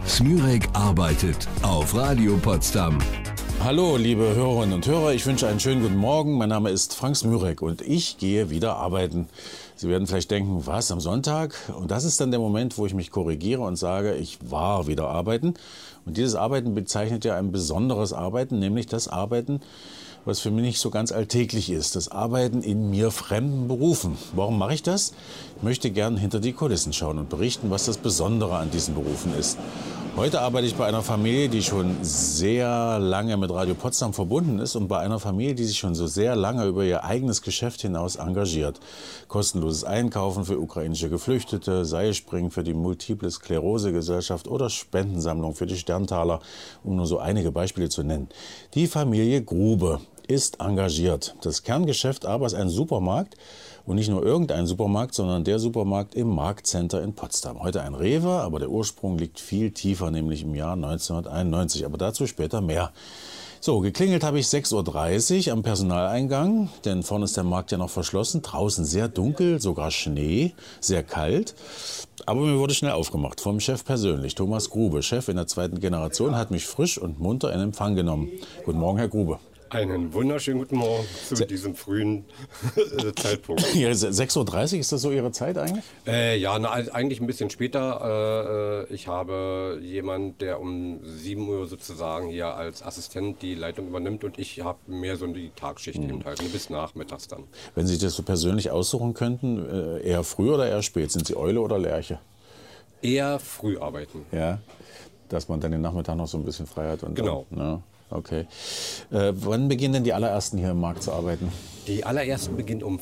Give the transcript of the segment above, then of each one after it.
Smürek arbeitet auf Radio Potsdam. Hallo, liebe Hörerinnen und Hörer, ich wünsche einen schönen guten Morgen. Mein Name ist Frank Smürek und ich gehe wieder arbeiten. Sie werden vielleicht denken, was, am Sonntag? Und das ist dann der Moment, wo ich mich korrigiere und sage, ich war wieder arbeiten. Und dieses Arbeiten bezeichnet ja ein besonderes Arbeiten, nämlich das Arbeiten, was für mich nicht so ganz alltäglich ist. Das Arbeiten in mir fremden Berufen. Warum mache ich das? Ich möchte gern hinter die Kulissen schauen und berichten, was das Besondere an diesen Berufen ist. Heute arbeite ich bei einer Familie, die schon sehr lange mit Radio Potsdam verbunden ist und bei einer Familie, die sich schon so sehr lange über ihr eigenes Geschäft hinaus engagiert. Kostenloses Einkaufen für ukrainische Geflüchtete, Seilspringen für die Multiple Sklerose Gesellschaft oder Spendensammlung für die Sterntaler, um nur so einige Beispiele zu nennen. Die Familie Grube ist engagiert. Das Kerngeschäft aber ist ein Supermarkt. Und nicht nur irgendein Supermarkt, sondern der Supermarkt im Marktcenter in Potsdam. Heute ein Rewe, aber der Ursprung liegt viel tiefer, nämlich im Jahr 1991. Aber dazu später mehr. So, geklingelt habe ich 6:30 Uhr am Personaleingang, denn vorne ist der Markt ja noch verschlossen. Draußen sehr dunkel, sogar Schnee, sehr kalt. Aber mir wurde schnell aufgemacht, vom Chef persönlich. Thomas Grube, Chef in der zweiten Generation, hat mich frisch und munter in Empfang genommen. Guten Morgen, Herr Grube. Einen wunderschönen guten Morgen zu diesem frühen Zeitpunkt. Ja, 6:30 Uhr, ist das so Ihre Zeit eigentlich? Eigentlich ein bisschen später. Ich habe jemanden, der um 7 Uhr sozusagen hier als Assistent die Leitung übernimmt und ich habe mehr so die Tagschicht eben halt, bis nachmittags dann. Wenn Sie sich das so persönlich aussuchen könnten, eher früh oder eher spät? Sind Sie Eule oder Lerche? Eher früh arbeiten. Ja, dass man dann den Nachmittag noch so ein bisschen frei hat. Und genau. Dann, ne? Okay. Wann beginnen denn die allerersten hier im Markt zu arbeiten? Die allerersten beginnen um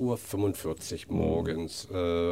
5:45 Uhr morgens.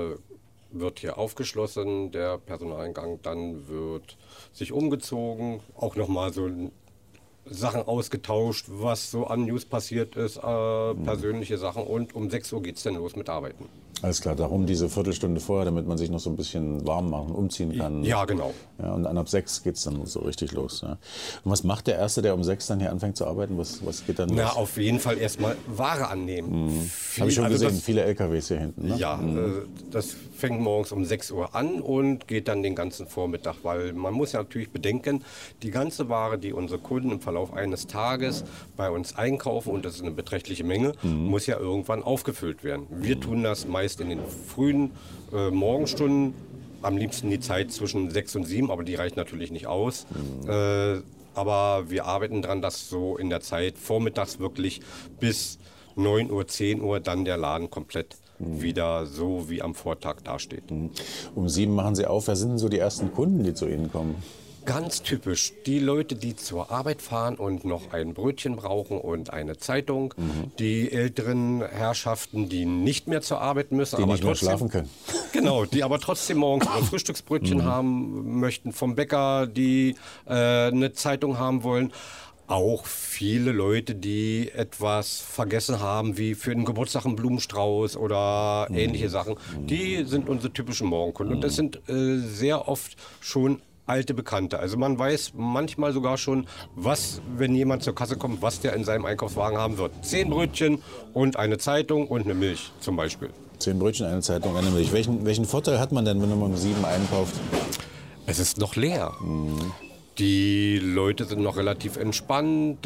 Wird hier aufgeschlossen, der Personaleingang. Dann wird sich umgezogen, auch nochmal so Sachen ausgetauscht, was so an News passiert ist, persönliche Sachen. Und um 6 Uhr geht es dann los mit Arbeiten. Alles klar, darum diese Viertelstunde vorher, damit man sich noch so ein bisschen warm machen, umziehen kann. Ja, genau. Ja, und dann ab 6 geht es dann so richtig los. Ja. Und was macht der Erste, der um 6 dann hier anfängt zu arbeiten? Was geht dann los? Na, auf jeden Fall erstmal Ware annehmen. Habe ich schon gesehen, viele LKWs hier hinten. Ne? Ja, das fängt morgens um 6 Uhr an und geht dann den ganzen Vormittag, weil man muss ja natürlich bedenken, die ganze Ware, die unsere Kunden im Verlauf eines Tages bei uns einkaufen, und das ist eine beträchtliche Menge, muss ja irgendwann aufgefüllt werden. Wir tun das meist in den frühen Morgenstunden, am liebsten die Zeit zwischen 6 und 7, aber die reicht natürlich nicht aus. Aber wir arbeiten daran, dass so in der Zeit vormittags wirklich bis 9 Uhr, 10 Uhr dann der Laden komplett wieder so wie am Vortag dasteht. Um 7 machen Sie auf. Wer sind denn so die ersten Kunden, die zu Ihnen kommen? Ganz typisch. Die Leute, die zur Arbeit fahren und noch ein Brötchen brauchen und eine Zeitung. Die älteren Herrschaften, die nicht mehr zur Arbeit müssen. Die aber nicht mehr trotzdem schlafen können. Genau, die aber trotzdem morgens ihre Frühstücksbrötchen haben möchten. Vom Bäcker, die eine Zeitung haben wollen. Auch viele Leute, die etwas vergessen haben, wie für den Geburtstag einen Blumenstrauß oder ähnliche Sachen. Die sind unsere typischen Morgenkunden. Und das sind sehr oft schon alte Bekannte. Also man weiß manchmal sogar schon, was, wenn jemand zur Kasse kommt, was der in seinem Einkaufswagen haben wird. 10 Brötchen und eine Zeitung und eine Milch zum Beispiel. 10 Brötchen, eine Zeitung, eine Milch. Welchen Vorteil hat man denn, wenn man um 7 einkauft? Es ist noch leer. Die Leute sind noch relativ entspannt.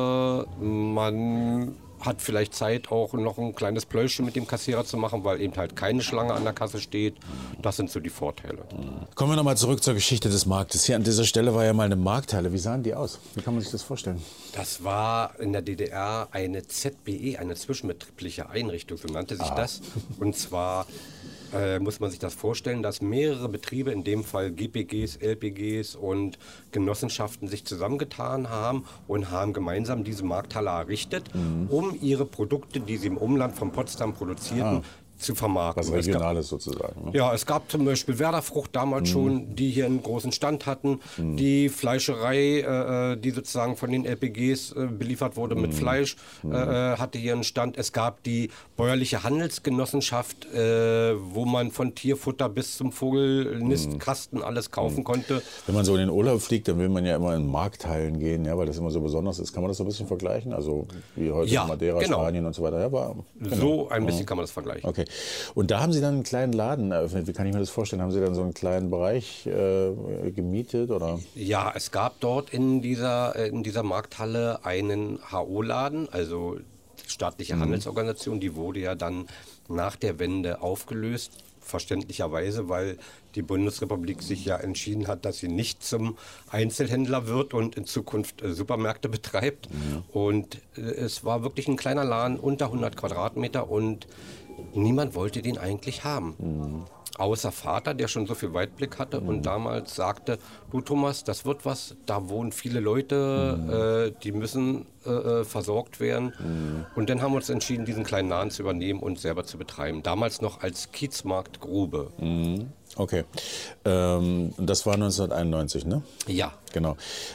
Man hat vielleicht Zeit, auch noch ein kleines Pläuschchen mit dem Kassierer zu machen, weil eben halt keine Schlange an der Kasse steht. Das sind so die Vorteile. Kommen wir nochmal zurück zur Geschichte des Marktes. Hier an dieser Stelle war ja mal eine Markthalle. Wie sahen die aus? Wie kann man sich das vorstellen? Das war in der DDR eine ZBE, eine zwischenbetriebliche Einrichtung, so nannte sich das. Und zwar muss man sich das vorstellen, dass mehrere Betriebe, in dem Fall GPGs, LPGs und Genossenschaften sich zusammengetan haben und haben gemeinsam diese Markthalle errichtet, um ihre Produkte, die sie im Umland von Potsdam produzierten, zu vermarkten. Was Regionales sozusagen. Ne? Ja, es gab zum Beispiel Werderfrucht damals schon, die hier einen großen Stand hatten. Die Fleischerei, die sozusagen von den LPGs beliefert wurde mit Fleisch, hatte hier einen Stand. Es gab die bäuerliche Handelsgenossenschaft, wo man von Tierfutter bis zum Vogelnistkasten alles kaufen konnte. Wenn man so in den Urlaub fliegt, dann will man ja immer in Markthallen gehen, ja, weil das immer so besonders ist. Kann man das so ein bisschen vergleichen? Also wie heute in Madeira, Spanien und so weiter. Ja, So ein bisschen kann man das vergleichen. Okay. Und da haben Sie dann einen kleinen Laden eröffnet. Wie kann ich mir das vorstellen? Haben Sie dann so einen kleinen Bereich gemietet? Oder? Ja, es gab dort in dieser Markthalle einen HO-Laden, also staatliche Handelsorganisation, die wurde ja dann nach der Wende aufgelöst, verständlicherweise, weil die Bundesrepublik sich ja entschieden hat, dass sie nicht zum Einzelhändler wird und in Zukunft Supermärkte betreibt. Und es war wirklich ein kleiner Laden, unter 100 Quadratmeter und niemand wollte den eigentlich haben. Außer Vater, der schon so viel Weitblick hatte und damals sagte, du Thomas, das wird was, da wohnen viele Leute, die müssen versorgt werden. Und dann haben wir uns entschieden, diesen kleinen Laden zu übernehmen und selber zu betreiben. Damals noch als Kiezmarkt Grube. Okay. Das war 1991, ne? Ja. Genau.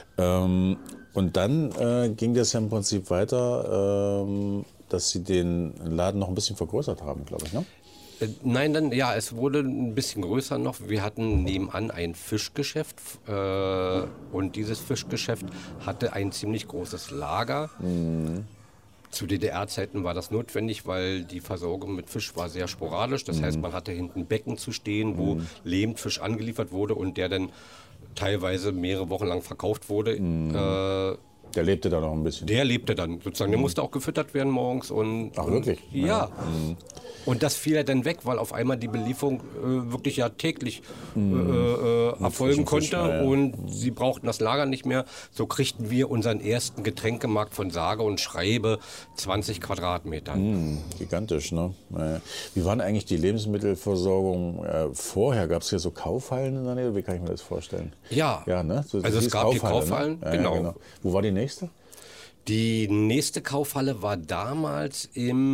Und dann ging das ja im Prinzip weiter, dass Sie den Laden noch ein bisschen vergrößert haben, glaube ich, ne? Nein, es wurde ein bisschen größer noch. Wir hatten nebenan ein Fischgeschäft und dieses Fischgeschäft hatte ein ziemlich großes Lager. Zu DDR-Zeiten war das notwendig, weil die Versorgung mit Fisch war sehr sporadisch. Das heißt, man hatte hinten Becken zu stehen, wo Lebendfisch angeliefert wurde und der dann teilweise mehrere Wochen lang verkauft wurde. Der lebte da noch ein bisschen. Der lebte dann sozusagen. Der musste auch gefüttert werden morgens. Ach, wirklich? Ja. Und das fiel ja dann weg, weil auf einmal die Belieferung wirklich ja täglich erfolgen konnte und sie brauchten das Lager nicht mehr. So kriegten wir unseren ersten Getränkemarkt von sage und schreibe 20 Quadratmetern. Gigantisch, ne? Wie war denn eigentlich die Lebensmittelversorgung vorher? Gab es hier so Kaufhallen in der Nähe? Wie kann ich mir das vorstellen? Ja, ne? So, also es gab hier Kaufhallen, ne? genau. Wo war die nächste? Die nächste Kaufhalle war damals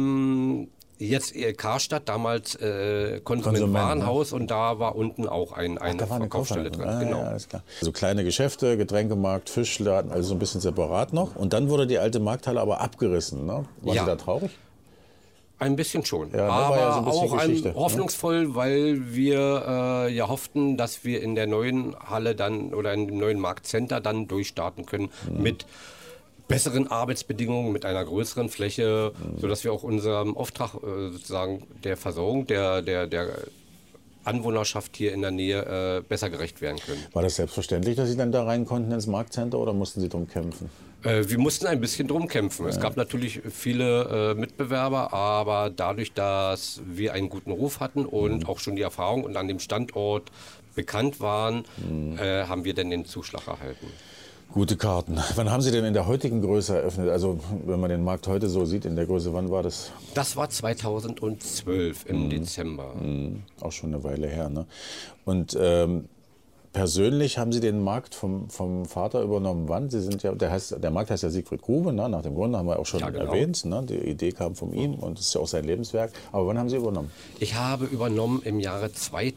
jetzt Karstadt, damals Konsumentwarenhaus, und da war unten auch eine Verkaufsstelle drin. Genau. Ja, alles klar. Also kleine Geschäfte, Getränkemarkt, Fischladen, also so ein bisschen separat noch. Und dann wurde die alte Markthalle aber abgerissen, ne? Waren Sie da traurig? Ein bisschen schon, ja, aber ja so ein bisschen auch Geschichte, hoffnungsvoll, weil wir ja hofften, dass wir in der neuen Halle dann oder in dem neuen Marktcenter dann durchstarten können mit besseren Arbeitsbedingungen, mit einer größeren Fläche, sodass wir auch unserem Auftrag sozusagen der Versorgung der Anwohnerschaft hier in der Nähe besser gerecht werden können. War das selbstverständlich, dass Sie dann da rein konnten ins Marktcenter oder mussten Sie drum kämpfen? Wir mussten ein bisschen drum kämpfen. Es gab natürlich viele Mitbewerber, aber dadurch, dass wir einen guten Ruf hatten und auch schon die Erfahrung und an dem Standort bekannt waren, haben wir dann den Zuschlag erhalten. Gute Karten. Wann haben Sie denn in der heutigen Größe eröffnet? Also wenn man den Markt heute so sieht, in der Größe, wann war das? Das war 2012 im Dezember. Auch schon eine Weile her, ne? Und persönlich haben Sie den Markt vom Vater übernommen. Wann? Sie sind ja, der Markt heißt ja Siegfried Grube, ne? Nach dem Gründer haben wir auch schon erwähnt. Ne? Die Idee kam von ihm und das ist ja auch sein Lebenswerk. Aber wann haben Sie übernommen? Ich habe übernommen im Jahre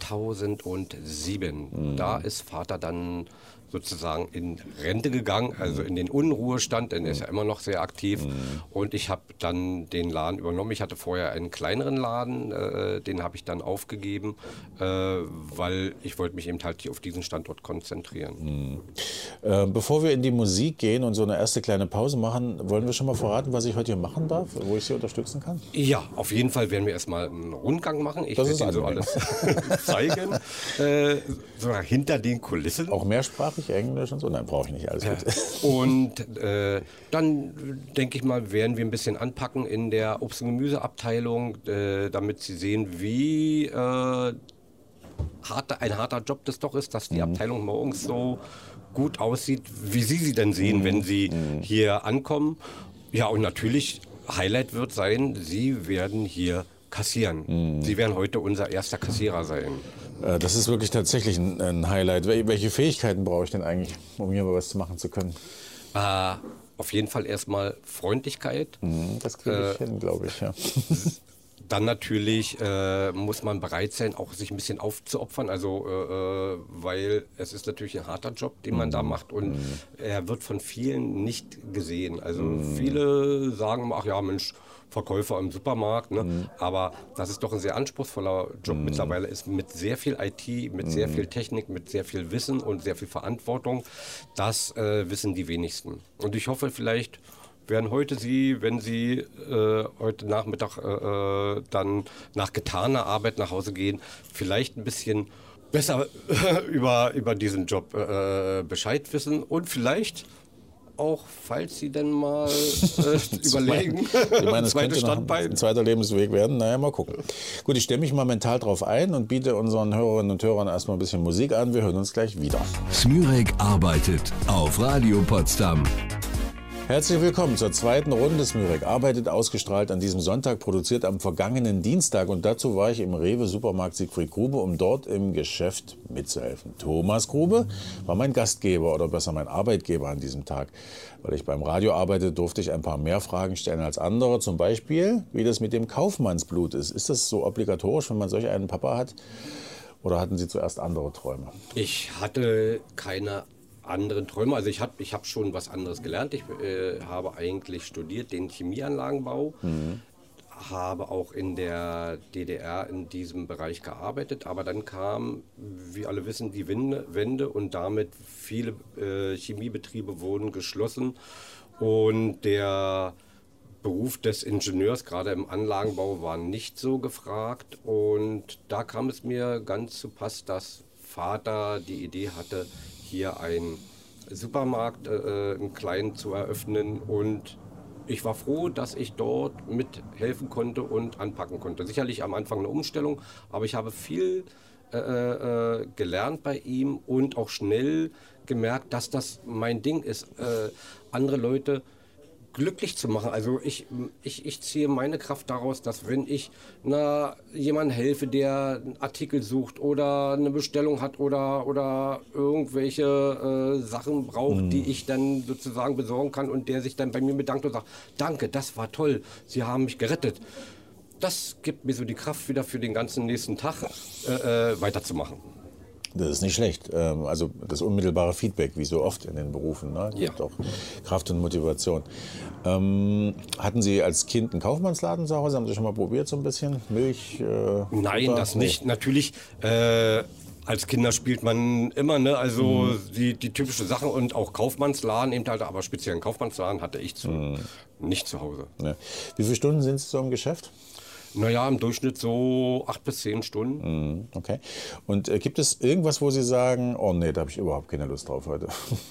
2007. Da ist Vater dann sozusagen in Rente gegangen, also in den Unruhestand, denn er ist ja immer noch sehr aktiv. Und ich habe dann den Laden übernommen. Ich hatte vorher einen kleineren Laden, den habe ich dann aufgegeben, weil ich wollte mich eben halt hier auf diesen Standort konzentrieren. Bevor wir in die Musik gehen und so eine erste kleine Pause machen, wollen wir schon mal verraten, was ich heute hier machen darf, wo ich Sie unterstützen kann? Ja, auf jeden Fall werden wir erstmal einen Rundgang machen. Ich werde Ihnen so alles zeigen, so hinter den Kulissen. Auch mehrsprachig, Englisch und so? Nein, brauche ich nicht, alles gut. Und dann, denke ich mal, werden wir ein bisschen anpacken in der Obst- und Gemüseabteilung, damit Sie sehen, wie ein harter Job das doch ist, dass die Abteilung morgens so gut aussieht, wie Sie denn sehen, wenn Sie hier ankommen. Ja, und natürlich, Highlight wird sein, Sie werden hier kassieren. Sie werden heute unser erster Kassierer sein. Das ist wirklich tatsächlich ein Highlight. Welche Fähigkeiten brauche ich denn eigentlich, um hier mal was machen zu können? Auf jeden Fall erstmal Freundlichkeit. Das kriege ich hin, glaube ich, ja. Dann natürlich muss man bereit sein, auch sich ein bisschen aufzuopfern, also weil es ist natürlich ein harter Job, den man da macht und er wird von vielen nicht gesehen. Also viele sagen, ach ja, Mensch, Verkäufer im Supermarkt, ne? Aber das ist doch ein sehr anspruchsvoller Job mittlerweile, ist mit sehr viel IT, mit sehr viel Technik, mit sehr viel Wissen und sehr viel Verantwortung. Das wissen die wenigsten. Und ich hoffe vielleicht, werden heute Sie, wenn Sie heute Nachmittag dann nach getaner Arbeit nach Hause gehen, vielleicht ein bisschen besser über diesen Job Bescheid wissen und vielleicht auch, falls Sie denn mal überlegen, Ich meine, es zweites könnte noch Standbein. ein zweiter Lebensweg werden. Naja, mal gucken. Gut, ich stelle mich mal mental drauf ein und biete unseren Hörerinnen und Hörern erstmal ein bisschen Musik an. Wir hören uns gleich wieder. Smürek arbeitet auf Radio Potsdam. Herzlich willkommen zur zweiten Runde. Smürek arbeitet, ausgestrahlt an diesem Sonntag, produziert am vergangenen Dienstag. Und dazu war ich im Rewe-Supermarkt Siegfried Grube, um dort im Geschäft mitzuhelfen. Thomas Grube war mein Gastgeber oder besser mein Arbeitgeber an diesem Tag. Weil ich beim Radio arbeite, durfte ich ein paar mehr Fragen stellen als andere. Zum Beispiel, wie das mit dem Kaufmannsblut ist. Ist das so obligatorisch, wenn man solch einen Papa hat? Oder hatten Sie zuerst andere Träume? Ich hatte keine anderen Träume. Also ich hab schon was anderes gelernt. Ich habe eigentlich studiert den Chemieanlagenbau, habe auch in der DDR in diesem Bereich gearbeitet, aber dann kam, wie alle wissen, die Wende und damit viele Chemiebetriebe wurden geschlossen und der Beruf des Ingenieurs, gerade im Anlagenbau, war nicht so gefragt und da kam es mir ganz zu Pass, dass Vater die Idee hatte, hier einen Supermarkt im Kleinen zu eröffnen und ich war froh, dass ich dort mithelfen konnte und anpacken konnte. Sicherlich am Anfang eine Umstellung, aber ich habe viel gelernt bei ihm und auch schnell gemerkt, dass das mein Ding ist, andere Leute glücklich zu machen. Also ich ziehe meine Kraft daraus, dass wenn ich jemandem helfe, der einen Artikel sucht oder eine Bestellung hat oder irgendwelche Sachen braucht, die ich dann sozusagen besorgen kann und der sich dann bei mir bedankt und sagt, danke, das war toll, Sie haben mich gerettet. Das gibt mir so die Kraft wieder für den ganzen nächsten Tag weiterzumachen. Das ist nicht schlecht. Also das unmittelbare Feedback, wie so oft in den Berufen, ne? Gibt auch Kraft und Motivation. Hatten Sie als Kind einen Kaufmannsladen zu Hause? Haben Sie schon mal probiert, so ein bisschen Milch? Nein, Butter? das nicht. Natürlich, als Kinder spielt man immer, ne? Also die typischen Sachen und auch Kaufmannsladen, eben halt, aber speziell einen Kaufmannsladen hatte ich nicht zu Hause. Ne. Wie viele Stunden sind Sie so im Geschäft? Naja, im Durchschnitt so 8 bis 10 Stunden. Okay. Und gibt es irgendwas, wo Sie sagen, oh nee, da habe ich überhaupt keine Lust drauf heute?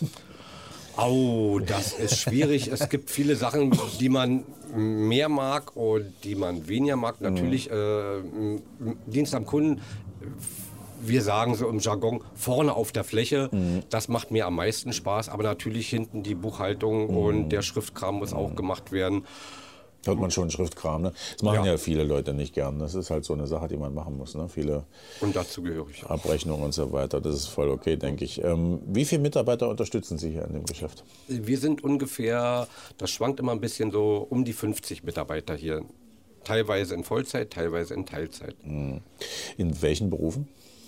Au, das ist schwierig. Es gibt viele Sachen, die man mehr mag und die man weniger mag. Natürlich Dienst am Kunden, wir sagen so im Jargon, vorne auf der Fläche, das macht mir am meisten Spaß. Aber natürlich hinten die Buchhaltung und der Schriftkram muss auch gemacht werden. Hört man schon Schriftkram, ne? Das machen ja viele Leute nicht gern. Das ist halt so eine Sache, die man machen muss, ne? Viele Und dazu gehöre ich auch. Abrechnungen und so weiter. Das ist voll okay, denke ich. Wie viele Mitarbeiter unterstützen Sie hier in dem Geschäft? Wir sind ungefähr, das schwankt immer ein bisschen so, um die 50 Mitarbeiter hier. Teilweise in Vollzeit, teilweise in Teilzeit. In welchen Berufen?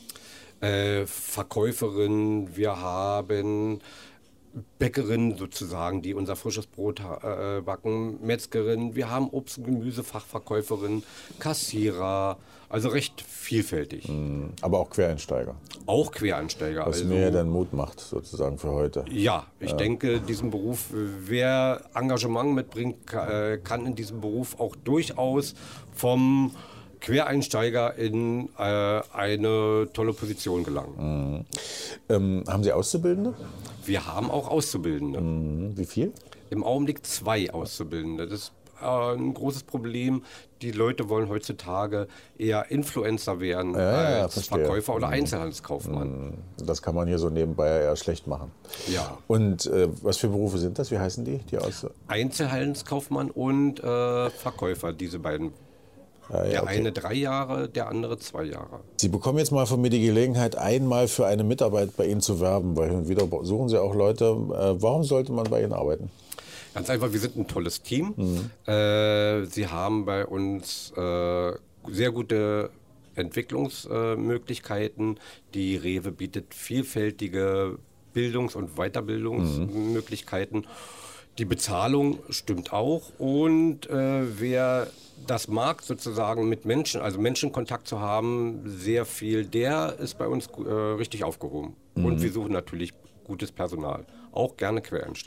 Verkäuferin, wir haben Bäckerin sozusagen, die unser frisches Brot backen, Metzgerin, wir haben Obst- und Gemüsefachverkäuferin, Kassierer, also recht vielfältig. Aber auch Quereinsteiger. Auch Quereinsteiger. Was mir dann Mut macht, sozusagen für heute. Ja, ich denke, diesen Beruf, wer Engagement mitbringt, kann in diesem Beruf auch durchaus vom Quereinsteiger in eine tolle Position gelangen. Haben Sie Auszubildende? Wir haben auch Auszubildende. Wie viel? Im Augenblick 2 Auszubildende. Das ist ein großes Problem. Die Leute wollen heutzutage eher Influencer werden als verstehe. Verkäufer oder Einzelhandelskaufmann. Das kann man hier so nebenbei eher schlecht machen. Ja. Und was für Berufe sind das? Wie heißen die? Einzelhandelskaufmann und Verkäufer, diese beiden. Der eine 3 Jahre, der andere 2 Jahre. Sie bekommen jetzt mal von mir die Gelegenheit, einmal für eine Mitarbeit bei Ihnen zu werben, weil hin und wieder suchen Sie auch Leute. Warum sollte man bei Ihnen arbeiten? Ganz einfach, wir sind ein tolles Team. Sie haben bei uns sehr gute Entwicklungsmöglichkeiten. Die Rewe bietet vielfältige Bildungs- und Weiterbildungsmöglichkeiten. Die Bezahlung stimmt auch und wer das mag, sozusagen mit Menschen, also Menschenkontakt zu haben, sehr viel, der ist bei uns richtig aufgehoben. Und wir suchen natürlich gutes Personal, auch gerne Quereinsteiger.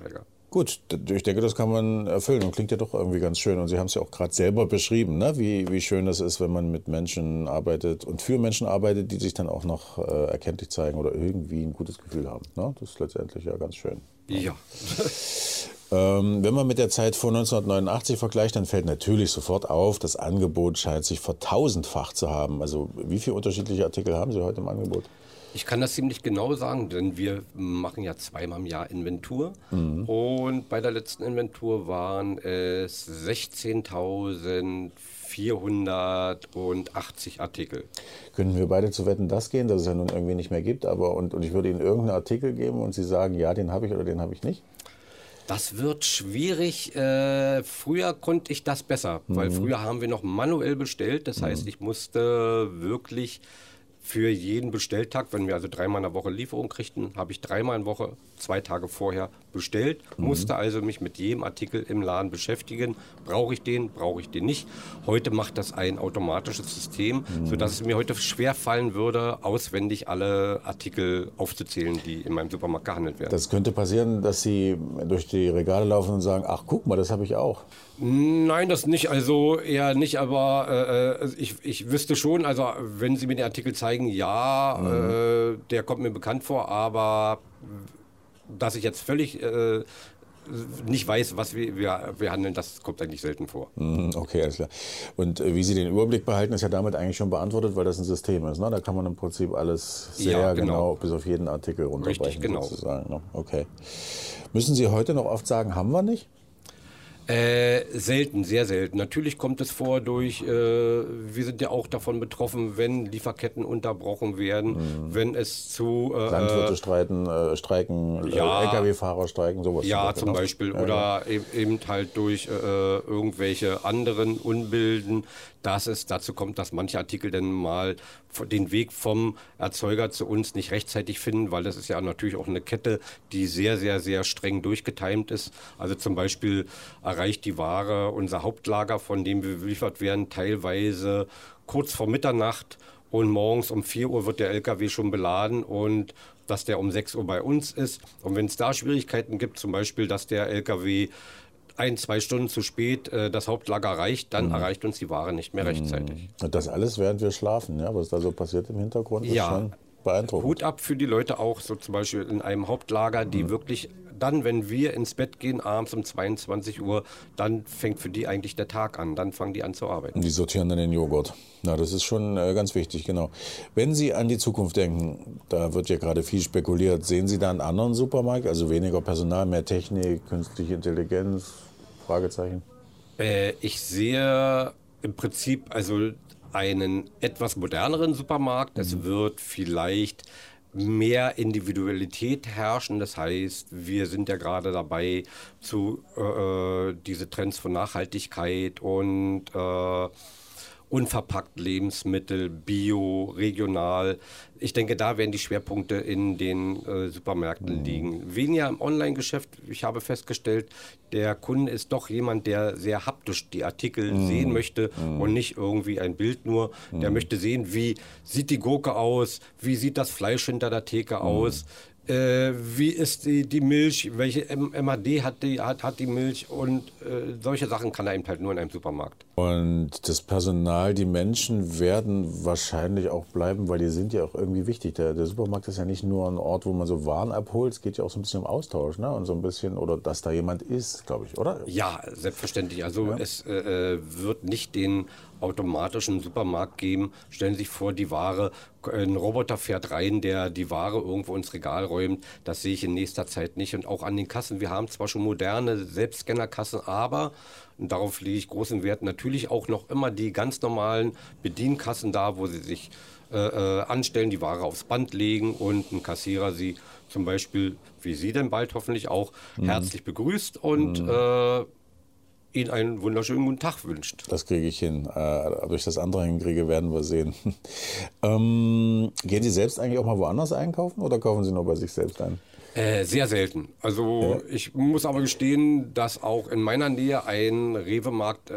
Gut, ich denke, das kann man erfüllen und klingt ja doch irgendwie ganz schön. Und Sie haben es ja auch gerade selber beschrieben, ne? Wie schön das ist, wenn man mit Menschen arbeitet und für Menschen arbeitet, die sich dann auch noch erkenntlich zeigen oder irgendwie ein gutes Gefühl haben. Ne? Das ist letztendlich ja ganz schön. Ja. Wenn man mit der Zeit vor 1989 vergleicht, dann fällt natürlich sofort auf, das Angebot scheint sich vertausendfacht zu haben. Also wie viele unterschiedliche Artikel haben Sie heute im Angebot? Ich kann das ziemlich genau sagen, denn wir machen ja zweimal im Jahr Inventur. Und bei der letzten Inventur waren es 16.480 Artikel. Könnten wir beide zu Wetten, das gehen, dass es ja nun irgendwie nicht mehr gibt, aber und ich würde Ihnen irgendeinen Artikel geben und Sie sagen, ja, den habe ich oder den habe ich nicht? Das wird schwierig. Früher konnte ich das besser, weil früher haben wir noch manuell bestellt. Das heißt, ich musste wirklich für jeden Bestelltag, wenn wir also 3-mal in der Woche Lieferung kriegten, habe ich 3-mal in der Woche, 2 Tage vorher bestellt, musste also mich mit jedem Artikel im Laden beschäftigen. Brauche ich den nicht? Heute macht das ein automatisches System, sodass es mir heute schwer fallen würde, auswendig alle Artikel aufzuzählen, die in meinem Supermarkt gehandelt werden. Das könnte passieren, dass Sie durch die Regale laufen und sagen, ach guck mal, das habe ich auch. Nein, das nicht, also eher nicht, aber ich wüsste schon, also wenn Sie mir den Artikel zeigen, ja, der kommt mir bekannt vor, aber dass ich jetzt völlig nicht weiß, was wir handeln, das kommt eigentlich selten vor. Okay, alles klar. Und wie Sie den Überblick behalten, ist ja damit eigentlich schon beantwortet, weil das ein System ist. Ne? Da kann man im Prinzip alles sehr genau bis auf jeden Artikel runterbrechen. Richtig, genau. Sozusagen, ne? Okay. Müssen Sie heute noch oft sagen, haben wir nicht? Selten, sehr selten. Natürlich kommt es vor wir sind ja auch davon betroffen, wenn Lieferketten unterbrochen werden, wenn es zu Landwirte streiken, ja, Lkw-Fahrer streiken, sowas. Ja, zum Beispiel. Ja, oder eben halt durch irgendwelche anderen Unbilden, dass es dazu kommt, dass manche Artikel dann mal den Weg vom Erzeuger zu uns nicht rechtzeitig finden, weil das ist ja natürlich auch eine Kette, die sehr, sehr, sehr streng durchgetimt ist. Also zum Beispiel erreicht die Ware unser Hauptlager, von dem wir beliefert werden, teilweise kurz vor Mitternacht und morgens um 4 Uhr wird der LKW schon beladen und dass der um 6 Uhr bei uns ist. Und wenn es da Schwierigkeiten gibt, zum Beispiel, dass der LKW 1-2 Stunden zu spät das Hauptlager erreicht, dann erreicht uns die Ware nicht mehr rechtzeitig. Und das alles, während wir schlafen, ja? Was da so passiert im Hintergrund, ist schon beeindruckend. Hut ab für die Leute auch, so zum Beispiel in einem Hauptlager, die wirklich dann, wenn wir ins Bett gehen, abends um 22 Uhr, dann fängt für die eigentlich der Tag an, dann fangen die an zu arbeiten. Die sortieren dann den Joghurt. Na, das ist schon ganz wichtig, genau. Wenn Sie an die Zukunft denken, da wird ja gerade viel spekuliert, sehen Sie da einen anderen Supermarkt, also weniger Personal, mehr Technik, künstliche Intelligenz? Fragezeichen. Ich sehe im Prinzip also einen etwas moderneren Supermarkt. Es wird vielleicht mehr Individualität herrschen. Das heißt, wir sind ja gerade dabei, diese Trends von Nachhaltigkeit und unverpackt Lebensmittel, bio, regional. Ich denke, da werden die Schwerpunkte in den Supermärkten liegen. Weniger im Online-Geschäft. Ich habe festgestellt, der Kunde ist doch jemand, der sehr haptisch die Artikel sehen möchte und nicht irgendwie ein Bild nur. Der möchte sehen, wie sieht die Gurke aus, wie sieht das Fleisch hinter der Theke aus, wie ist die Milch, welche MHD hat die Milch und solche Sachen kann er eben halt nur in einem Supermarkt. Und das Personal, die Menschen werden wahrscheinlich auch bleiben, weil die sind ja auch irgendwie wichtig. Der Supermarkt ist ja nicht nur ein Ort, wo man so Waren abholt, es geht ja auch so ein bisschen um Austausch, ne? Und so ein bisschen, oder dass da jemand ist, glaube ich, oder? Ja, selbstverständlich. Also es wird nicht den automatischen Supermarkt geben. Stellen Sie sich vor, ein Roboter fährt rein, der die Ware irgendwo ins Regal räumt. Das sehe ich in nächster Zeit nicht. Und auch an den Kassen. Wir haben zwar schon moderne Selbstscannerkassen, aber, und darauf lege ich großen Wert, natürlich auch noch immer die ganz normalen Bedienkassen da, wo Sie sich anstellen, die Ware aufs Band legen und ein Kassierer Sie zum Beispiel, wie Sie denn bald hoffentlich auch, herzlich begrüßt und Ihnen einen wunderschönen guten Tag wünscht. Das kriege ich hin. Ob ich das andere hinkriege, werden wir sehen. Gehen Sie selbst eigentlich auch mal woanders einkaufen oder kaufen Sie nur bei sich selbst ein? Sehr selten. Also ich muss aber gestehen, dass auch in meiner Nähe ein Rewe-Markt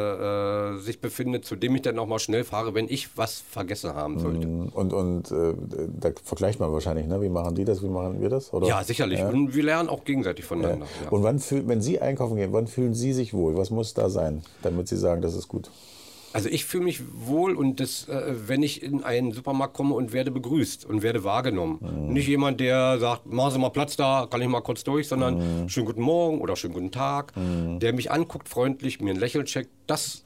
sich befindet, zu dem ich dann noch mal schnell fahre, wenn ich was vergessen haben sollte. Und da vergleicht man wahrscheinlich, ne? Wie machen die das, wie machen wir das? Oder? Ja, sicherlich. Und wir lernen auch gegenseitig voneinander. Ja. Und wenn Sie einkaufen gehen, wann fühlen Sie sich wohl? Was muss da sein, damit Sie sagen, das ist gut? Also ich fühle mich wohl und das, wenn ich in einen Supermarkt komme und werde begrüßt und werde wahrgenommen. Nicht jemand, der sagt, machen Sie mal Platz da, kann ich mal kurz durch, sondern schönen guten Morgen oder schönen guten Tag, der mich anguckt, freundlich, mir ein Lächeln checkt, das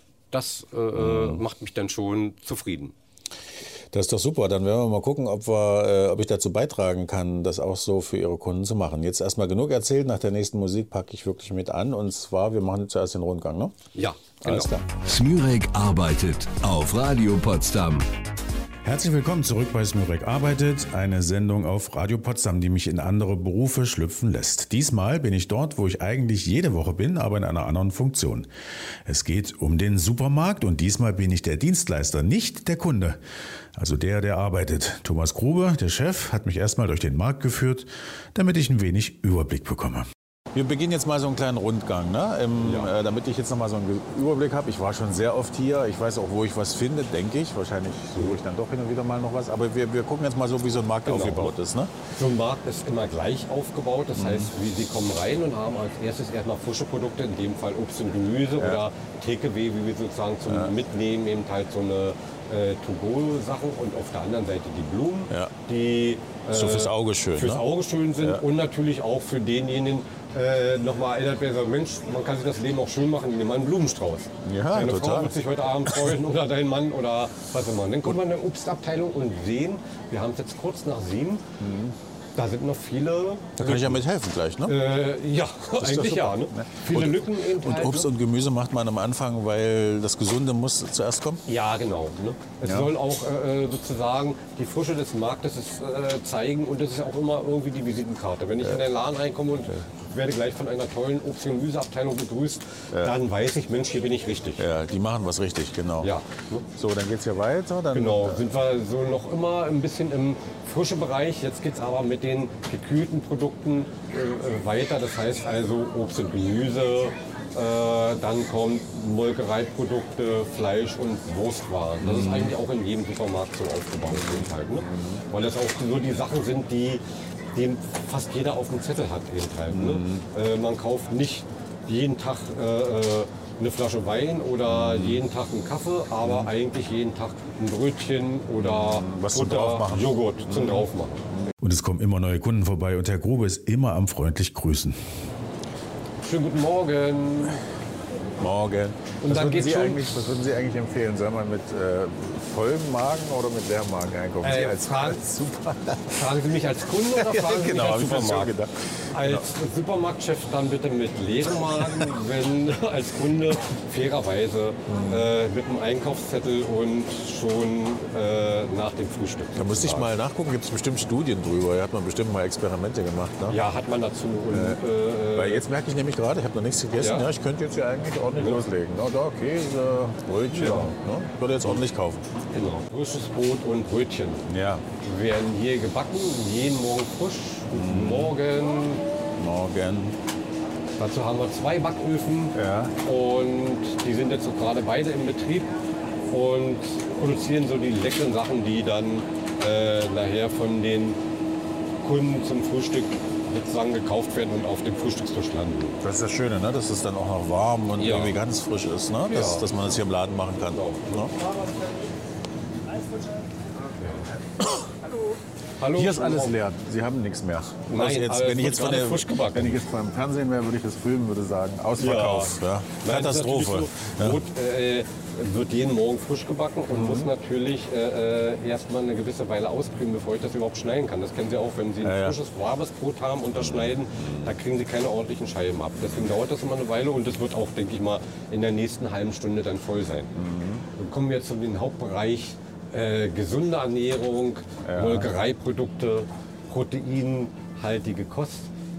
macht mich dann schon zufrieden. Das ist doch super. Dann werden wir mal gucken, ob ich dazu beitragen kann, das auch so für Ihre Kunden zu machen. Jetzt erstmal genug erzählt. Nach der nächsten Musik packe ich wirklich mit an. Und zwar, wir machen zuerst den Rundgang, ne? Ja, genau. Alles klar. Smürek arbeitet auf Radio Potsdam. Herzlich willkommen zurück bei Smürek arbeitet, eine Sendung auf Radio Potsdam, die mich in andere Berufe schlüpfen lässt. Diesmal bin ich dort, wo ich eigentlich jede Woche bin, aber in einer anderen Funktion. Es geht um den Supermarkt und diesmal bin ich der Dienstleister, nicht der Kunde. Also der arbeitet. Thomas Grube, der Chef, hat mich erstmal durch den Markt geführt, damit ich ein wenig Überblick bekomme. Wir beginnen jetzt mal so einen kleinen Rundgang, ne? Damit ich jetzt noch mal so einen Überblick habe. Ich war schon sehr oft hier. Ich weiß auch, wo ich was finde, denke ich. Wahrscheinlich suche ich dann doch hin und wieder mal noch was. Aber wir gucken jetzt mal so, wie so ein Markt aufgebaut ist. Ne? So ein Markt ist immer gleich aufgebaut. Das heißt, Sie kommen rein und haben als erstes erstmal frische Produkte, in dem Fall Obst und Gemüse oder TKW, wie wir sozusagen zum Mitnehmen, eben halt so eine To-Go-Sachen und auf der anderen Seite die Blumen, die so fürs Auge schön, fürs Auge schön sind und natürlich auch für denjenigen, nochmal erinnert wer sagt, Mensch, man kann sich das Leben auch schön machen, indem man einen Blumenstrauß. Ja, Deine total. Frau wird sich heute Abend freuen oder dein Mann oder was immer. Dann kommt man in die Obstabteilung und sehen, wir haben es jetzt kurz nach 7, da sind noch viele... Da kann ich ja mithelfen gleich, ne? Ja, eigentlich ja. Ne? Viele Lücken eben Und halt, Obst und Gemüse macht man am Anfang, weil das Gesunde muss zuerst kommen? Ja, genau. Ne? Es soll auch sozusagen die Frische des Marktes zeigen und das ist auch immer irgendwie die Visitenkarte. Wenn ich in den Laden reinkomme und werde gleich von einer tollen Obst- und Gemüseabteilung begrüßt, dann weiß ich, Mensch, hier bin ich richtig. Ja, die machen was richtig, genau. Ja. So, dann geht's hier weiter. Dann, Genau, sind wir so noch immer ein bisschen im frischen Bereich. Jetzt geht es aber mit den gekühlten Produkten weiter. Das heißt also Obst und Gemüse, dann kommt Molkereiprodukte, Fleisch und Wurstwaren. Das ist eigentlich auch in jedem Supermarkt so aufgebaut. Halt, ne? Weil das auch nur die Sachen sind, die fast jeder auf dem Zettel hat. Eben halt, ne? Man kauft nicht jeden Tag eine Flasche Wein oder jeden Tag einen Kaffee, aber eigentlich jeden Tag ein Brötchen oder was zum Draufmachen. Joghurt zum Draufmachen. Und es kommen immer neue Kunden vorbei und Herr Grube ist immer am freundlich grüßen. Schönen guten Morgen. Morgen. Und Was dann würden geht's was würden Sie eigentlich empfehlen? Soll man mit vollem Magen oder mit leerem Magen einkaufen? Sie als Super. Fragen Sie mich als Kunde oder fragen Sie mich Genau, als hab ich mir schon Supermarkt? gedacht. Als Supermarktchef dann bitte mit leerem Magen, wenn als Kunde fairerweise mit einem Einkaufszettel und schon nach dem Frühstück. Da müsste ich mal nachgucken, gibt es bestimmt Studien drüber. Da hat man bestimmt mal Experimente gemacht. Ne? Ja, hat man dazu. Und, Weil jetzt merke ich nämlich gerade, ich habe noch nichts gegessen. Ja, ich könnte jetzt ja eigentlich ordentlich loslegen. Na, da Käse, Brötchen. Ja. Ne? Ich würde jetzt ordentlich kaufen. Genau, frisches Brot und Brötchen Ja. werden hier gebacken, jeden Morgen frisch. Guten Morgen. Morgen. Dazu haben wir 2 Backöfen Ja. und die sind jetzt so gerade beide im Betrieb und produzieren so die leckeren Sachen, die dann nachher von den Kunden zum Frühstück sozusagen gekauft werden und auf dem Frühstückstisch landen. Das ist das Schöne, ne? Dass es dann auch noch warm und Ja. irgendwie ganz frisch ist. Ne? Dass man das hier im Laden machen kann. Genau. Ne? Hallo. Hier ist alles leer. Sie haben nichts mehr. Nein, Also jetzt, aber wenn, ich es jetzt wird von der, gerade frisch gebacken. wenn ich jetzt beim Fernsehen wäre, würde ich das filmen, würde sagen, Ausverkauf. Ja. Nein, das ist Katastrophe. natürlich so. Brot wird jeden Morgen frisch gebacken und muss natürlich erstmal eine gewisse Weile auskühlen, bevor ich das überhaupt schneiden kann. Das kennen Sie auch, wenn Sie ein frisches, warmes Brot haben und das schneiden, da kriegen Sie keine ordentlichen Scheiben ab. Deswegen dauert das immer eine Weile und das wird auch, denke ich mal, in der nächsten halben Stunde dann voll sein. Dann kommen wir jetzt zu dem Hauptbereich gesunde Ernährung, Molkereiprodukte, proteinhaltige Kost.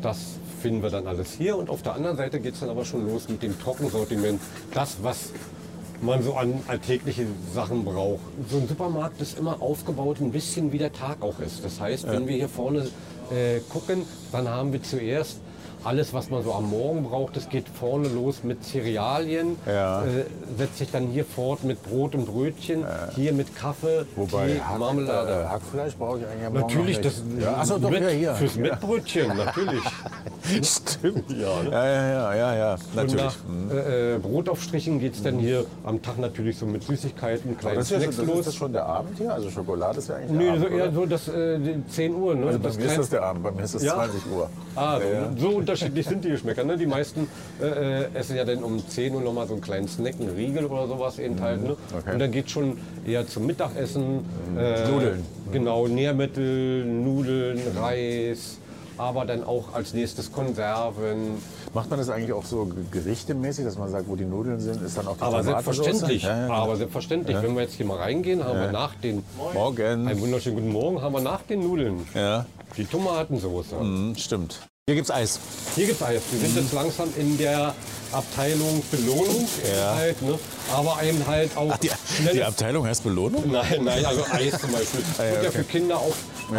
das finden wir dann alles hier. Und auf der anderen Seite geht es dann aber schon los mit dem Trockensortiment. Das, was man so an alltägliche Sachen braucht. So ein Supermarkt ist immer aufgebaut, ein bisschen wie der Tag auch ist. Das heißt, wenn wir hier vorne gucken, dann haben wir zuerst alles, was man so am Morgen braucht. Es geht vorne los mit Cerealien, setzt sich dann hier fort mit Brot und Brötchen, hier mit Kaffee, Tee, Marmelade. Hackfleisch brauche ich eigentlich am Morgen Natürlich, noch das nicht. Achso, doch, hier. Fürs Mettbrötchen, natürlich. Stimmt. Ja, ne? Ja, natürlich. Und nach Brotaufstrichen geht es dann hier am Tag natürlich so mit Süßigkeiten, kleinen Snacks los. Ist das schon der Abend hier? Also Schokolade ist ja eigentlich Nee, der so Abend, eher so das 10 Uhr. Ne? Also bei mir ist das der Abend, bei mir ist es 20 Uhr. Ah, so unterschiedlich sind die Geschmäcker. Ne? Die meisten essen ja dann um 10 Uhr nochmal so einen kleinen Snack, einen Riegel oder sowas eben halt. Ne? Okay. Und dann geht schon eher zum Mittagessen. Nudeln. Genau, Nährmittel, Nudeln, Reis, aber dann auch als nächstes Konserven. Macht man das eigentlich auch so gerichtemäßig, dass man sagt, wo die Nudeln sind, ist dann auch die Aber Tomatensauce? selbstverständlich, Ja. aber selbstverständlich. Wenn wir jetzt hier mal reingehen, haben wir nach den... Morgen. Einen wunderschönen guten Morgen, haben wir nach den Nudeln Ja, die Tomatensauce. stimmt. Hier gibt's Eis. Hier gibt es Eis. Wir sind jetzt langsam in der Abteilung Belohnung. Halt, ne? Aber eben halt auch Die schnelles... Abteilung heißt Belohnung? Nein, also Eis zum Beispiel. Wird ja für Kinder auch...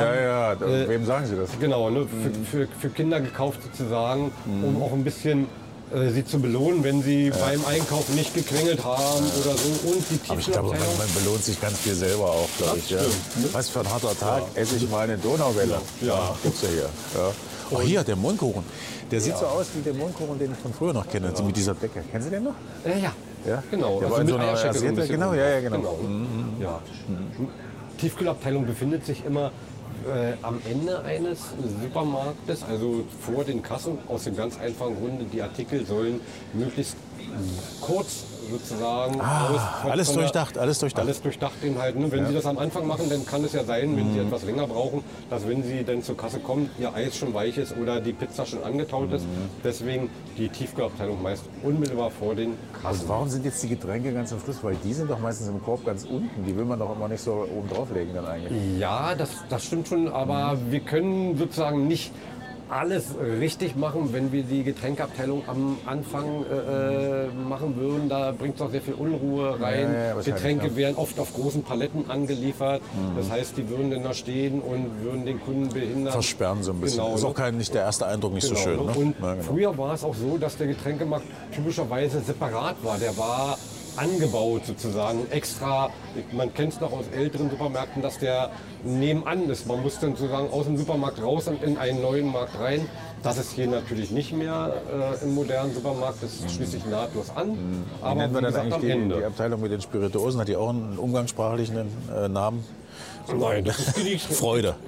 Wem sagen Sie das? Genau, ne? Für Kinder gekauft sozusagen, um auch ein bisschen sie zu belohnen, wenn sie beim Einkaufen nicht gequengelt haben oder so. Und die Aber ich glaube, Tiefkühlabteilung... man belohnt sich ganz viel selber auch, glaube ich. Ja. stimmt. Was für ein harter Tag, esse ich mal eine Donauwelle. Ja. Gibt's ja hier. Ja. Oh, hier, der Mohnkuchen. Der sieht so aus wie der Mohnkuchen, den ich von früher noch kenne, mit dieser Decke. Kennen Sie den noch? Ja, Ja? genau. Der war in so einer Eierschecke so ein bisschen. genau, ja, genau. Ja. Tiefkühlabteilung befindet sich immer am Ende eines Supermarktes, also vor den Kassen, aus dem ganz einfachen Grunde, die Artikel sollen möglichst kurz sozusagen Alles durchdacht. Alles durchdacht eben halt. Ne? Wenn Sie das am Anfang machen, dann kann es ja sein, wenn Sie etwas länger brauchen, dass wenn Sie dann zur Kasse kommen, Ihr Eis schon weich ist oder die Pizza schon angetaut ist. Deswegen die Tiefkühlabteilung meist unmittelbar vor den Kassen. Und warum sind jetzt die Getränke ganz am Schluss? Weil die sind doch meistens im Korb ganz unten. Die will man doch immer nicht so oben drauflegen dann eigentlich. Ja, das stimmt schon, aber wir können sozusagen nicht alles richtig machen, wenn wir die Getränkeabteilung am Anfang machen würden. Da bringt es auch sehr viel Unruhe rein. Getränke werden oft auf großen Paletten angeliefert. Das heißt, die würden dann da stehen und würden den Kunden behindern. Versperren so ein bisschen. Genau, ist auch nicht der erste Eindruck nicht so schön. Ne? Und Ja, genau. früher war es auch so, dass der Getränkemarkt typischerweise separat war. Der war angebaut sozusagen, extra. Man kennt es noch aus älteren Supermärkten, dass der nebenan ist. Man muss dann sozusagen aus dem Supermarkt raus und in einen neuen Markt rein. Das ist hier natürlich nicht mehr im modernen Supermarkt. Das schließt sich nahtlos an. Wie Aber nennt man wie dann gesagt, eigentlich am Ende. die Abteilung mit den Spirituosen? Hat die auch einen umgangssprachlichen Namen? Nein, das ist die Freude.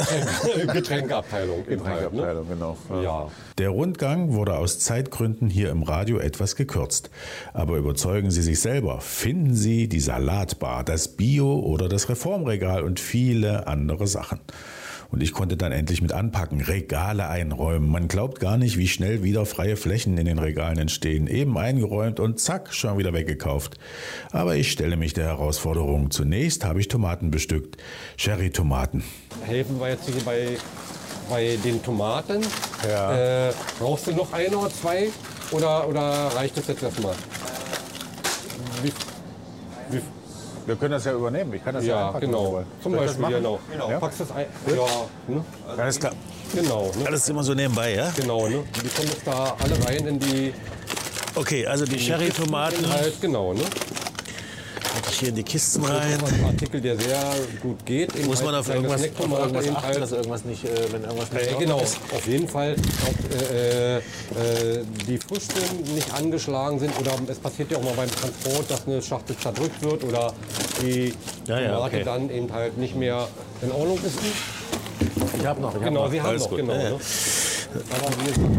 Getränkeabteilung. Getränkeabteilung, genau. Ja. Der Rundgang wurde aus Zeitgründen hier im Radio etwas gekürzt. Aber überzeugen Sie sich selber, finden Sie die Salatbar, das Bio oder das Reformregal und viele andere Sachen. Und ich konnte dann endlich mit anpacken, Regale einräumen. Man glaubt gar nicht, wie schnell wieder freie Flächen in den Regalen entstehen. Eben eingeräumt und zack, schon wieder weggekauft. Aber ich stelle mich der Herausforderung. Zunächst habe ich Tomaten bestückt. Cherry-Tomaten. Helfen wir jetzt hier bei den Tomaten. Ja. Brauchst du noch eine oder zwei? Oder reicht das jetzt erstmal? Wie, Wir können das ja übernehmen. Ich kann das ja ja, einpacken. genau. Zum Soll ich das Beispiel, machen? genau. Ja? Packst das ein. Ja, ne? Alles klar. Genau. Ne? Alles immer so nebenbei, ja? Genau, ne? Die kommen jetzt da alle rein in die Okay, also die Cherry-Tomaten halt, genau, ne? hier in die Kisten rein. Das ist ein Artikel, der sehr gut geht. Eben Muss man halt auf kleine irgendwas Snacktomaten eben achten, halt. dass irgendwas nicht, wenn irgendwas nicht drauf Genau, ist? auf jeden Fall, ob die Früchte nicht angeschlagen sind oder es passiert ja auch mal beim Transport, dass eine Schachtel zerdrückt wird oder die Tomate okay. dann eben halt nicht mehr in Ordnung ist. Ich habe noch. Genau, Sie haben Alles noch, gut. genau. Ja, ja. Ne? Aber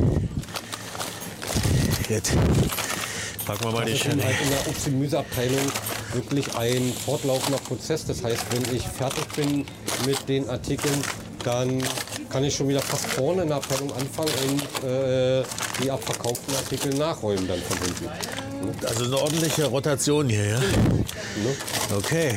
wir Gut. Packen wir mal die sind Cherry. halt in der Obst-Gemüseabteilung wirklich ein fortlaufender Prozess. Das heißt, wenn ich fertig bin mit den Artikeln, dann kann ich schon wieder fast vorne in der Abteilung anfangen und die abverkauften Artikel nachräumen dann von hinten. Also eine ordentliche Rotation hier, ja? Ne? Okay.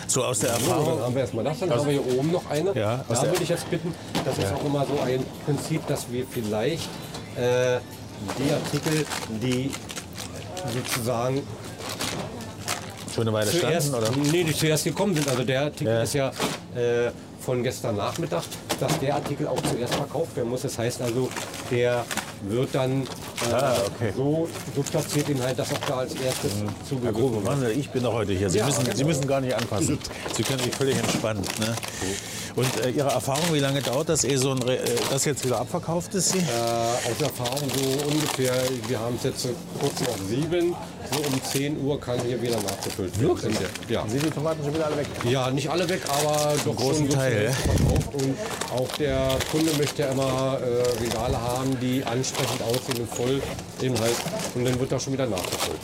So aus der So, dann Erfahrung. haben wir erstmal das, dann haben wir hier oben noch eine. Ja, aus Da der- würde ich jetzt bitten, das ist auch immer so ein Prinzip, dass wir vielleicht die Artikel, die sozusagen Schon eine Weile zuerst, standen, oder? nee, die zuerst gekommen sind. Also der Artikel Ja. ist ja von gestern Nachmittag, dass der Artikel auch zuerst verkauft werden muss. Das heißt also, der wird dann okay. so platziert, ihn halt, dass auch da als erstes Herr zugerufen Gruber, wird. machen Sie, ich bin doch heute hier. Sie, Ja, müssen, genau. Sie müssen gar nicht anpassen. Sie können sich völlig entspannen. Ne? Und Ihre Erfahrung, wie lange dauert das, ehe so das jetzt wieder abverkauft ist? Sie? Aus Erfahrung so ungefähr, wir haben es jetzt so kurz nach 7, so um 10 Uhr kann hier wieder nachgefüllt werden. Ja. Sind die Tomaten schon wieder alle weg? Ja, nicht alle weg, aber doch großen schon so Teil, viel ja. verkauft. Und auch der Kunde möchte ja immer Regale haben, die ansprechend aussehen und voll Inhalt. Und dann wird da schon wieder nachgefüllt.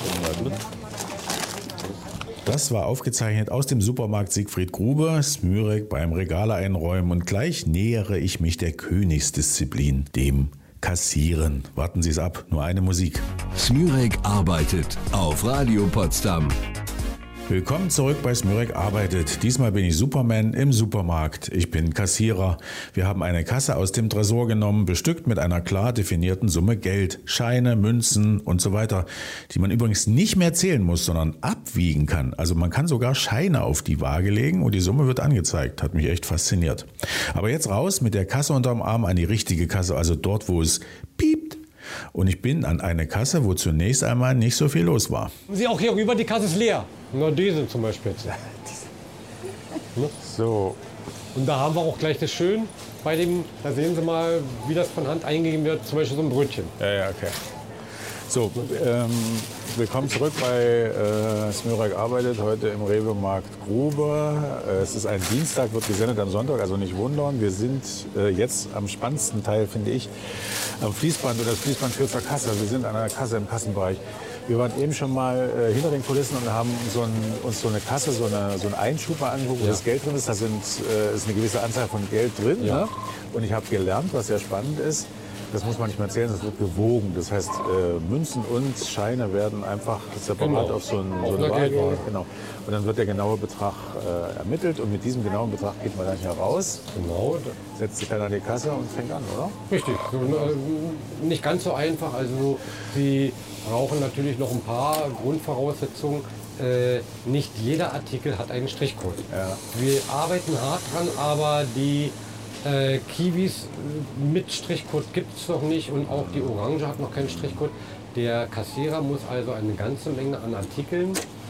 Das war aufgezeichnet aus dem Supermarkt Siegfried Grube, Smyrek beim Regale einräumen, und gleich nähere ich mich der Königsdisziplin, dem Kassieren. Warten Sie es ab, nur eine Musik. Smyrek arbeitet auf Radio Potsdam. Willkommen zurück bei Smyrek arbeitet. Diesmal bin ich Superman im Supermarkt. Ich bin Kassierer. Wir haben eine Kasse aus dem Tresor genommen, bestückt mit einer klar definierten Summe Geld, Scheine, Münzen und so weiter, die man übrigens nicht mehr zählen muss, sondern abwiegen kann. Also man kann sogar Scheine auf die Waage legen und die Summe wird angezeigt. Hat mich echt fasziniert. Aber jetzt raus mit der Kasse unterm Arm an die richtige Kasse, also dort, wo es piept. Und ich bin an eine Kasse, wo zunächst einmal nicht so viel los war. Sie auch hier rüber, die Kasse ist leer. Nur diese zum Beispiel jetzt. So. Und da haben wir auch gleich das Schön bei dem, da sehen Sie mal, wie das von Hand eingegeben wird, zum Beispiel so ein Brötchen. Ja, okay. So, willkommen zurück bei Smyrek arbeitet, heute im Rewe-Markt Grube. Es ist ein Dienstag, wird gesendet am Sonntag, also nicht wundern. Wir sind jetzt am spannendsten Teil, finde ich, am Fließband, oder das Fließband führt zur Kasse. Wir sind an einer Kasse im Kassenbereich. Wir waren eben schon mal hinter den Kulissen und haben uns so eine Kasse, so einen Einschub mal angeguckt, wo das Geld drin ist. Da ist eine gewisse Anzahl von Geld drin. Ja. Ne? Und ich habe gelernt, was sehr spannend ist, das muss man nicht mehr erzählen, das wird gewogen. Das heißt, Münzen und Scheine werden einfach separat Genau. auf so Auf eine einer Waage. Geldwaage. Genau. Und dann wird der genaue Betrag ermittelt. Und mit diesem genauen Betrag geht man dann hier raus, Genau, setzt sich dann an die Kasse und fängt an, oder? richtig. Nicht ganz so einfach. Also Sie brauchen natürlich noch ein paar Grundvoraussetzungen. Nicht jeder Artikel hat einen Strichcode. Ja. Wir arbeiten hart dran, aber die Kiwis mit Strichcode gibt es noch nicht und auch die Orange hat noch keinen Strichcode. Der Kassierer muss also eine ganze Menge an Artikeln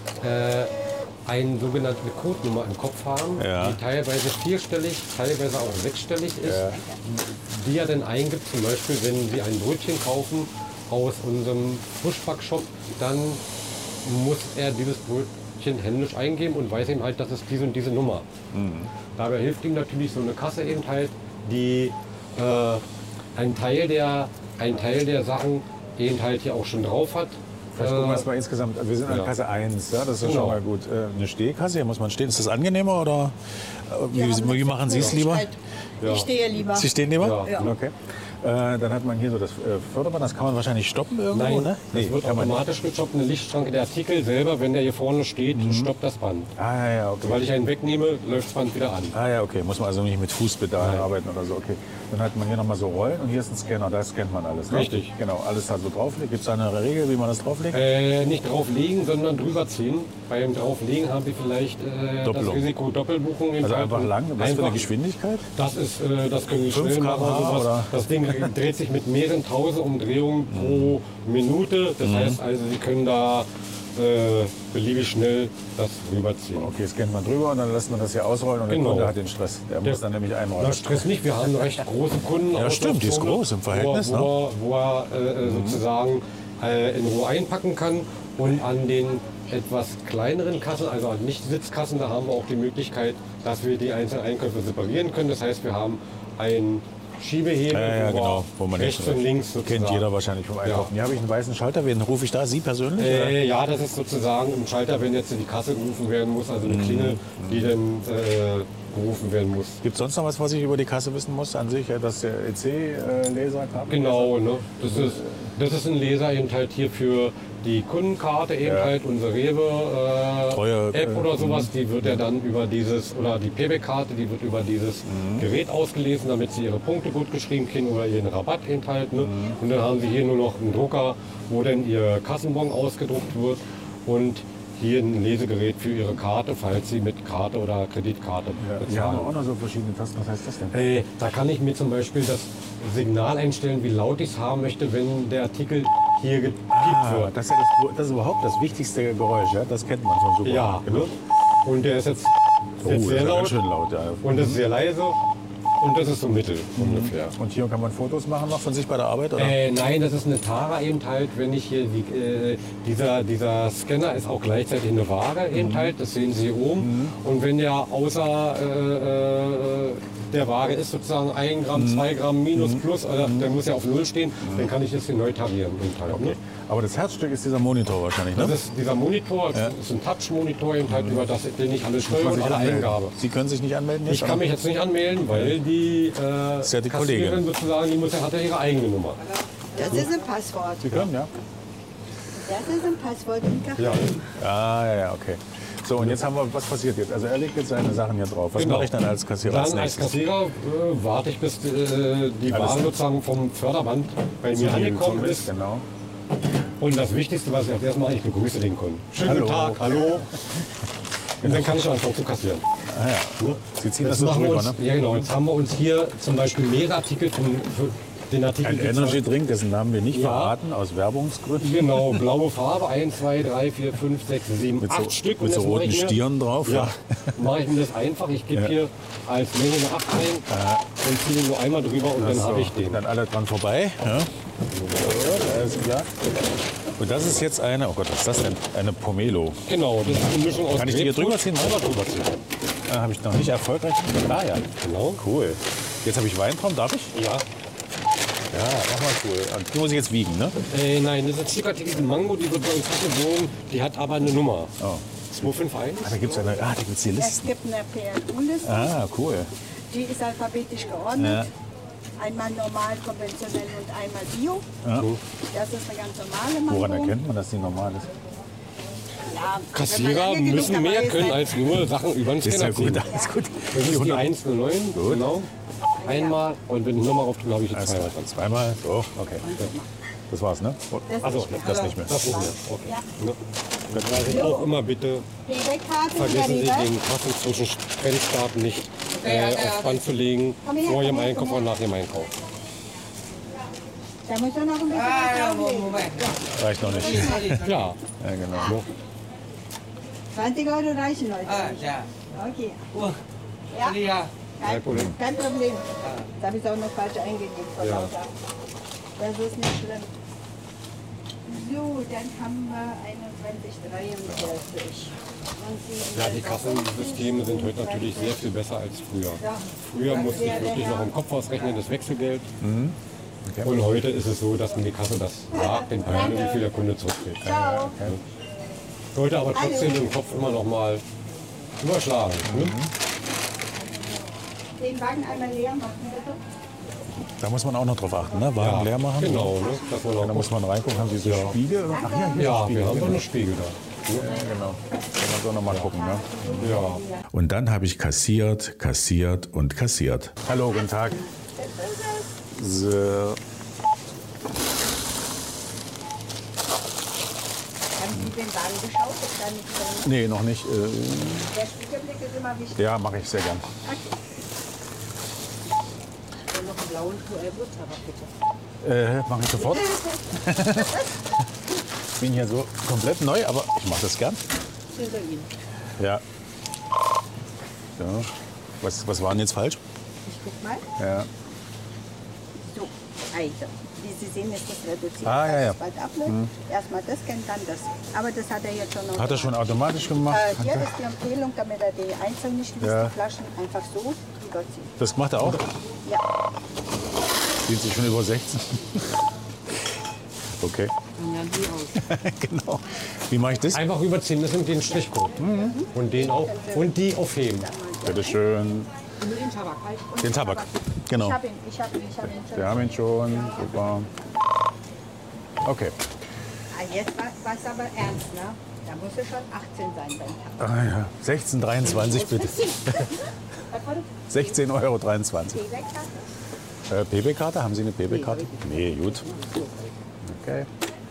eine sogenannte Codenummer im Kopf haben, Ja. die teilweise vierstellig, teilweise auch sechsstellig ist, die er dann eingibt. Zum Beispiel, wenn Sie ein Brötchen kaufen aus unserem Pushback-Shop, dann muss er dieses Brötchen händisch eingeben und weiß ihm halt, das ist diese und diese Nummer. Dabei hilft ihm natürlich so eine Kasse eben halt, die einen Teil der Sachen eben halt hier auch schon drauf hat. Vielleicht gucken wir erstmal insgesamt. Wir sind an ja. Kasse 1, ja, das ist Genau. schon mal gut. Eine Stehkasse, hier muss man stehen. Ist das angenehmer oder wie machen Sie es lieber? Ich stehe lieber. Sie stehen lieber? Ja. Okay. Dann hat man hier so das Förderband, das kann man wahrscheinlich stoppen irgendwo, Nein, ne? das wird kann man nicht. automatisch gestoppt. Eine Lichtschranke, der Artikel selber, wenn der hier vorne steht, stoppt das Band. Ah ja, okay. Sobald ich einen wegnehme, läuft das Band wieder an. Ah ja, okay. Muss man also nicht mit Fußpedalen arbeiten oder so. Okay. Dann hat man hier nochmal so Rollen und hier ist ein Scanner. Da scannt man alles. Ne? Richtig. Genau, alles da so drauflegt. Gibt es da eine Regel, wie man das drauflegt? Nicht drauflegen, sondern drüber ziehen. Beim Drauflegen haben wir vielleicht das Doppelung. Risiko Doppelbuchung. Also einfach lang. Was für eine Einfach- Geschwindigkeit? Das ist, das können wir 5 schnell machen. km/h Also oder? das Ding dreht sich mit mehreren tausend Umdrehungen pro Minute. Das heißt also, Sie können da beliebig schnell das rüberziehen. Okay, scannt man drüber und dann lässt man das hier ausrollen und der Genau. Kunde hat den Stress. Der muss dann nämlich einräumen. Das Stress nicht, wir haben eine recht große Kunden. Ja, stimmt, die ist groß im Verhältnis, Wo er sozusagen in Ruhe einpacken kann. Und an den etwas kleineren Kassen, also an Nicht-Sitzkassen, da haben wir auch die Möglichkeit, dass wir die einzelnen Einkäufe separieren können. Das heißt, wir haben einen Schiebehebel, Ja, genau. Wo man rechts und links sozusagen. kennt jeder wahrscheinlich vom Einkaufen. Hier habe ich einen weißen Schalter. Wen rufe ich da? Sie persönlich? oder? Ja, das ist sozusagen im Schalter, wenn jetzt die Kasse gerufen werden muss, also eine Klingel, die dann abgerufen werden muss. Gibt es sonst noch was ich über die Kasse wissen muss? An sich, dass der EC-Laser kam? Genau, ne? Das ist ein Laser eben halt hier für die Kundenkarte eben halt, unsere Rewe-App oder sowas, die wird ja dann über dieses, oder die Payback-Karte, die wird über dieses Gerät ausgelesen, damit sie ihre Punkte gut geschrieben kriegen oder ihren Rabatt eben halt. Ne? Und dann haben sie hier nur noch einen Drucker, wo dann ihr Kassenbon ausgedruckt wird und hier ein Lesegerät für ihre Karte, falls sie mit Karte oder Kreditkarte bezahlen. Die haben auch noch so verschiedene Tasten. Was heißt das denn? Da kann ich mir zum Beispiel das Signal einstellen, wie laut ich es haben möchte, wenn der Artikel hier gepiept wird. Das ist überhaupt das wichtigste Geräusch, ja? Das kennt man von Supermarkt. Ja, ne? Und der ist jetzt sehr das ist laut ganz schön laut. Ja. und das ist sehr leise und das ist so mittel ungefähr. Und hier kann man Fotos machen noch von sich bei der Arbeit? Oder? Nein, das ist eine Tara eben halt, wenn ich hier, dieser Scanner ist auch gleichzeitig eine Waage eben halt, das sehen Sie hier oben. Und wenn der außer der Waage ist sozusagen 1 Gramm, 2 Gramm minus plus, also der muss ja auf Null stehen, dann kann ich das hier neu tarieren. Eben halt, ne? Aber das Herzstück ist dieser Monitor wahrscheinlich, ne? Das ist dieser Monitor, das ist ein Touch-Monitor eben halt, über das den ich alles steuere und alle Eingabe. Sie können sich nicht anmelden jetzt? Ich kann mich jetzt nicht anmelden, weil die, ist ja die Kassiererin Kollegin. sozusagen, hat ja ihre eigene Nummer. Das ist ein Passwort. Sie können, ja? Das ist ein Passwort im Café. Ja. Ja, okay. So, und jetzt haben wir, was passiert jetzt? Also er legt jetzt seine Sachen hier drauf. Was Genau. mache ich dann als Kassierer als Dann als nächstes? Kassierer warte ich, bis die Ware sozusagen vom Förderband bei mir angekommen ist. Genau. Und das Wichtigste, was ich als erstes mache, ich begrüße den Kunden. Schönen Hallo. guten Tag, hallo. Und dann kann ich anfangen zu kassieren. Ah, ja. Sie ziehen das Jetzt so machen wir drüber, uns, ne? ja genau, jetzt haben wir uns hier zum Beispiel mehrere Artikel für den Artikel. Ein Energy Drink, dessen Namen wir nicht Ja. verraten, aus Werbungsgründen. Genau, blaue Farbe, 1, 2, 3, 4, 5, 6, 7, Mit 8 so, Stück. mit so jetzt mache roten ich mir- Stirnen drauf. Ja, mache ich mir das einfach. Ich gebe hier als Menge eine 8 ein und ziehe nur einmal drüber und dann habe ich den. Dann alle dran vorbei. Ja. Alles klar. Und das ist jetzt eine, oh Gott, was ist das denn? Eine Pomelo. Genau, das ist eine Mischung aus Kann ich die hier drüber ziehen? Einmal drüber ziehen. Habe ich noch nicht erfolgreich. Ah ja, Genau. cool. Jetzt habe ich Weintraum, darf ich? Ja. Ja, mach mal cool. Und die muss ich jetzt wiegen, ne? Nein, das ist ein Stückartikel Mango, die wird bei uns nicht gewogen. Die hat aber eine Nummer. Oh. 251. Ah, da gibt es eine, da gibt's die Es Listen. gibt eine PLU-Liste, Ah, cool. die ist alphabetisch geordnet. Einmal normal, konventionell und einmal Bio. Ja. Das ist eine ganz normale Mango. Woran erkennt man, dass die normal ist? Ja, Kassierer wenn man lange genug müssen mehr dabei können ist, als nur Sachen über den Ist ja Scanner gut, ziehen. alles gut. Das ist die 109, genau. Einmal und wenn ich Nummer auf tue, habe ich jetzt Alles zweimal klar. dran. Zweimal, so, okay. Das war's, ne? Also, Das nicht mehr. das nicht mehr. Okay. Ne? Das weiß ich auch immer bitte. Payback-Karte, Vergessen Sie wieder den Kassenzwischengrenzdaten nicht aufs Band zu legen, vor Ihrem Einkauf und nach Ihrem Einkauf. Da muss er noch ein bisschen was drauflegen. Reicht noch nicht. Ja, Ja, genau. 20 Euro reichen heute. Okay. Ja, kein Problem. kein Problem. Da habe ich auch noch falsch eingegeben. Frau Ja. Lauter. Das ist nicht schlimm. So, dann haben wir 21,43. Ja, die Kassensysteme sind heute natürlich sehr viel besser als früher. Früher musste ich wirklich noch im Kopf ausrechnen, das Wechselgeld. Und heute ist es so, dass mir die Kasse das sagt, den Kunde, wie viel der Kunde zurückkriegt. Ciao. Sollte aber trotzdem im Kopf immer noch mal überschlagen. Ne? Den Wagen einmal leer machen, bitte. Da muss man auch noch drauf achten, ne? Wagen leer machen. Genau, ne? Dass man Da auch muss man reingucken, haben die so Spiegel? Ach ja, hier ja, ist wir ein haben so Spiegel. einen Spiegel da. Ja, genau. Kann man so noch mal gucken, ne? Ja. Und dann habe ich kassiert, kassiert und kassiert. Hallo, guten Tag. So. Haben Sie den Wagen geschaut? Ob da nichts drin Nee, noch nicht. ist? Der Spiegelblick ist immer wichtig. Ja, mache ich sehr gern. Und noch einen blauen QR-Butzer, bitte. Mache ich sofort. Ich bin hier so komplett neu, aber ich mache das gern. Hinter Ihnen. Ja. Ja. Was war denn jetzt falsch? Ich guck mal. Ja. So, also, wie Sie sehen, ist das reduziert. Ah, ja, ja. Das bald abläuft. Erstmal das kennt, dann das. Aber das hat er jetzt schon noch. Hat er schon automatisch gemacht? Hier ist die Empfehlung, damit er die einzeln nicht liest, Ja. die Flaschen einfach so überziehen. Das macht er auch? Ja. Sieht sich schon über 16. Okay. Dann werden die aus. Genau. Wie mache ich das? Einfach überziehen, das sind den Strichcode. Und den auch. Und die aufheben. Bitte schön. Und nur den Tabak. Halt. Den Tabak. Genau. Ich habe ihn schon. Wir haben ihn schon. Super. Okay. Ah, jetzt war es aber ernst, ne? Da muss es schon 18 sein beim Tabak. Ah, ja. 16,23 bitte. Was war das? 16,23 €. PB-Karte? PB-Karte? Haben Sie eine PB-Karte? Nee, gut. Okay.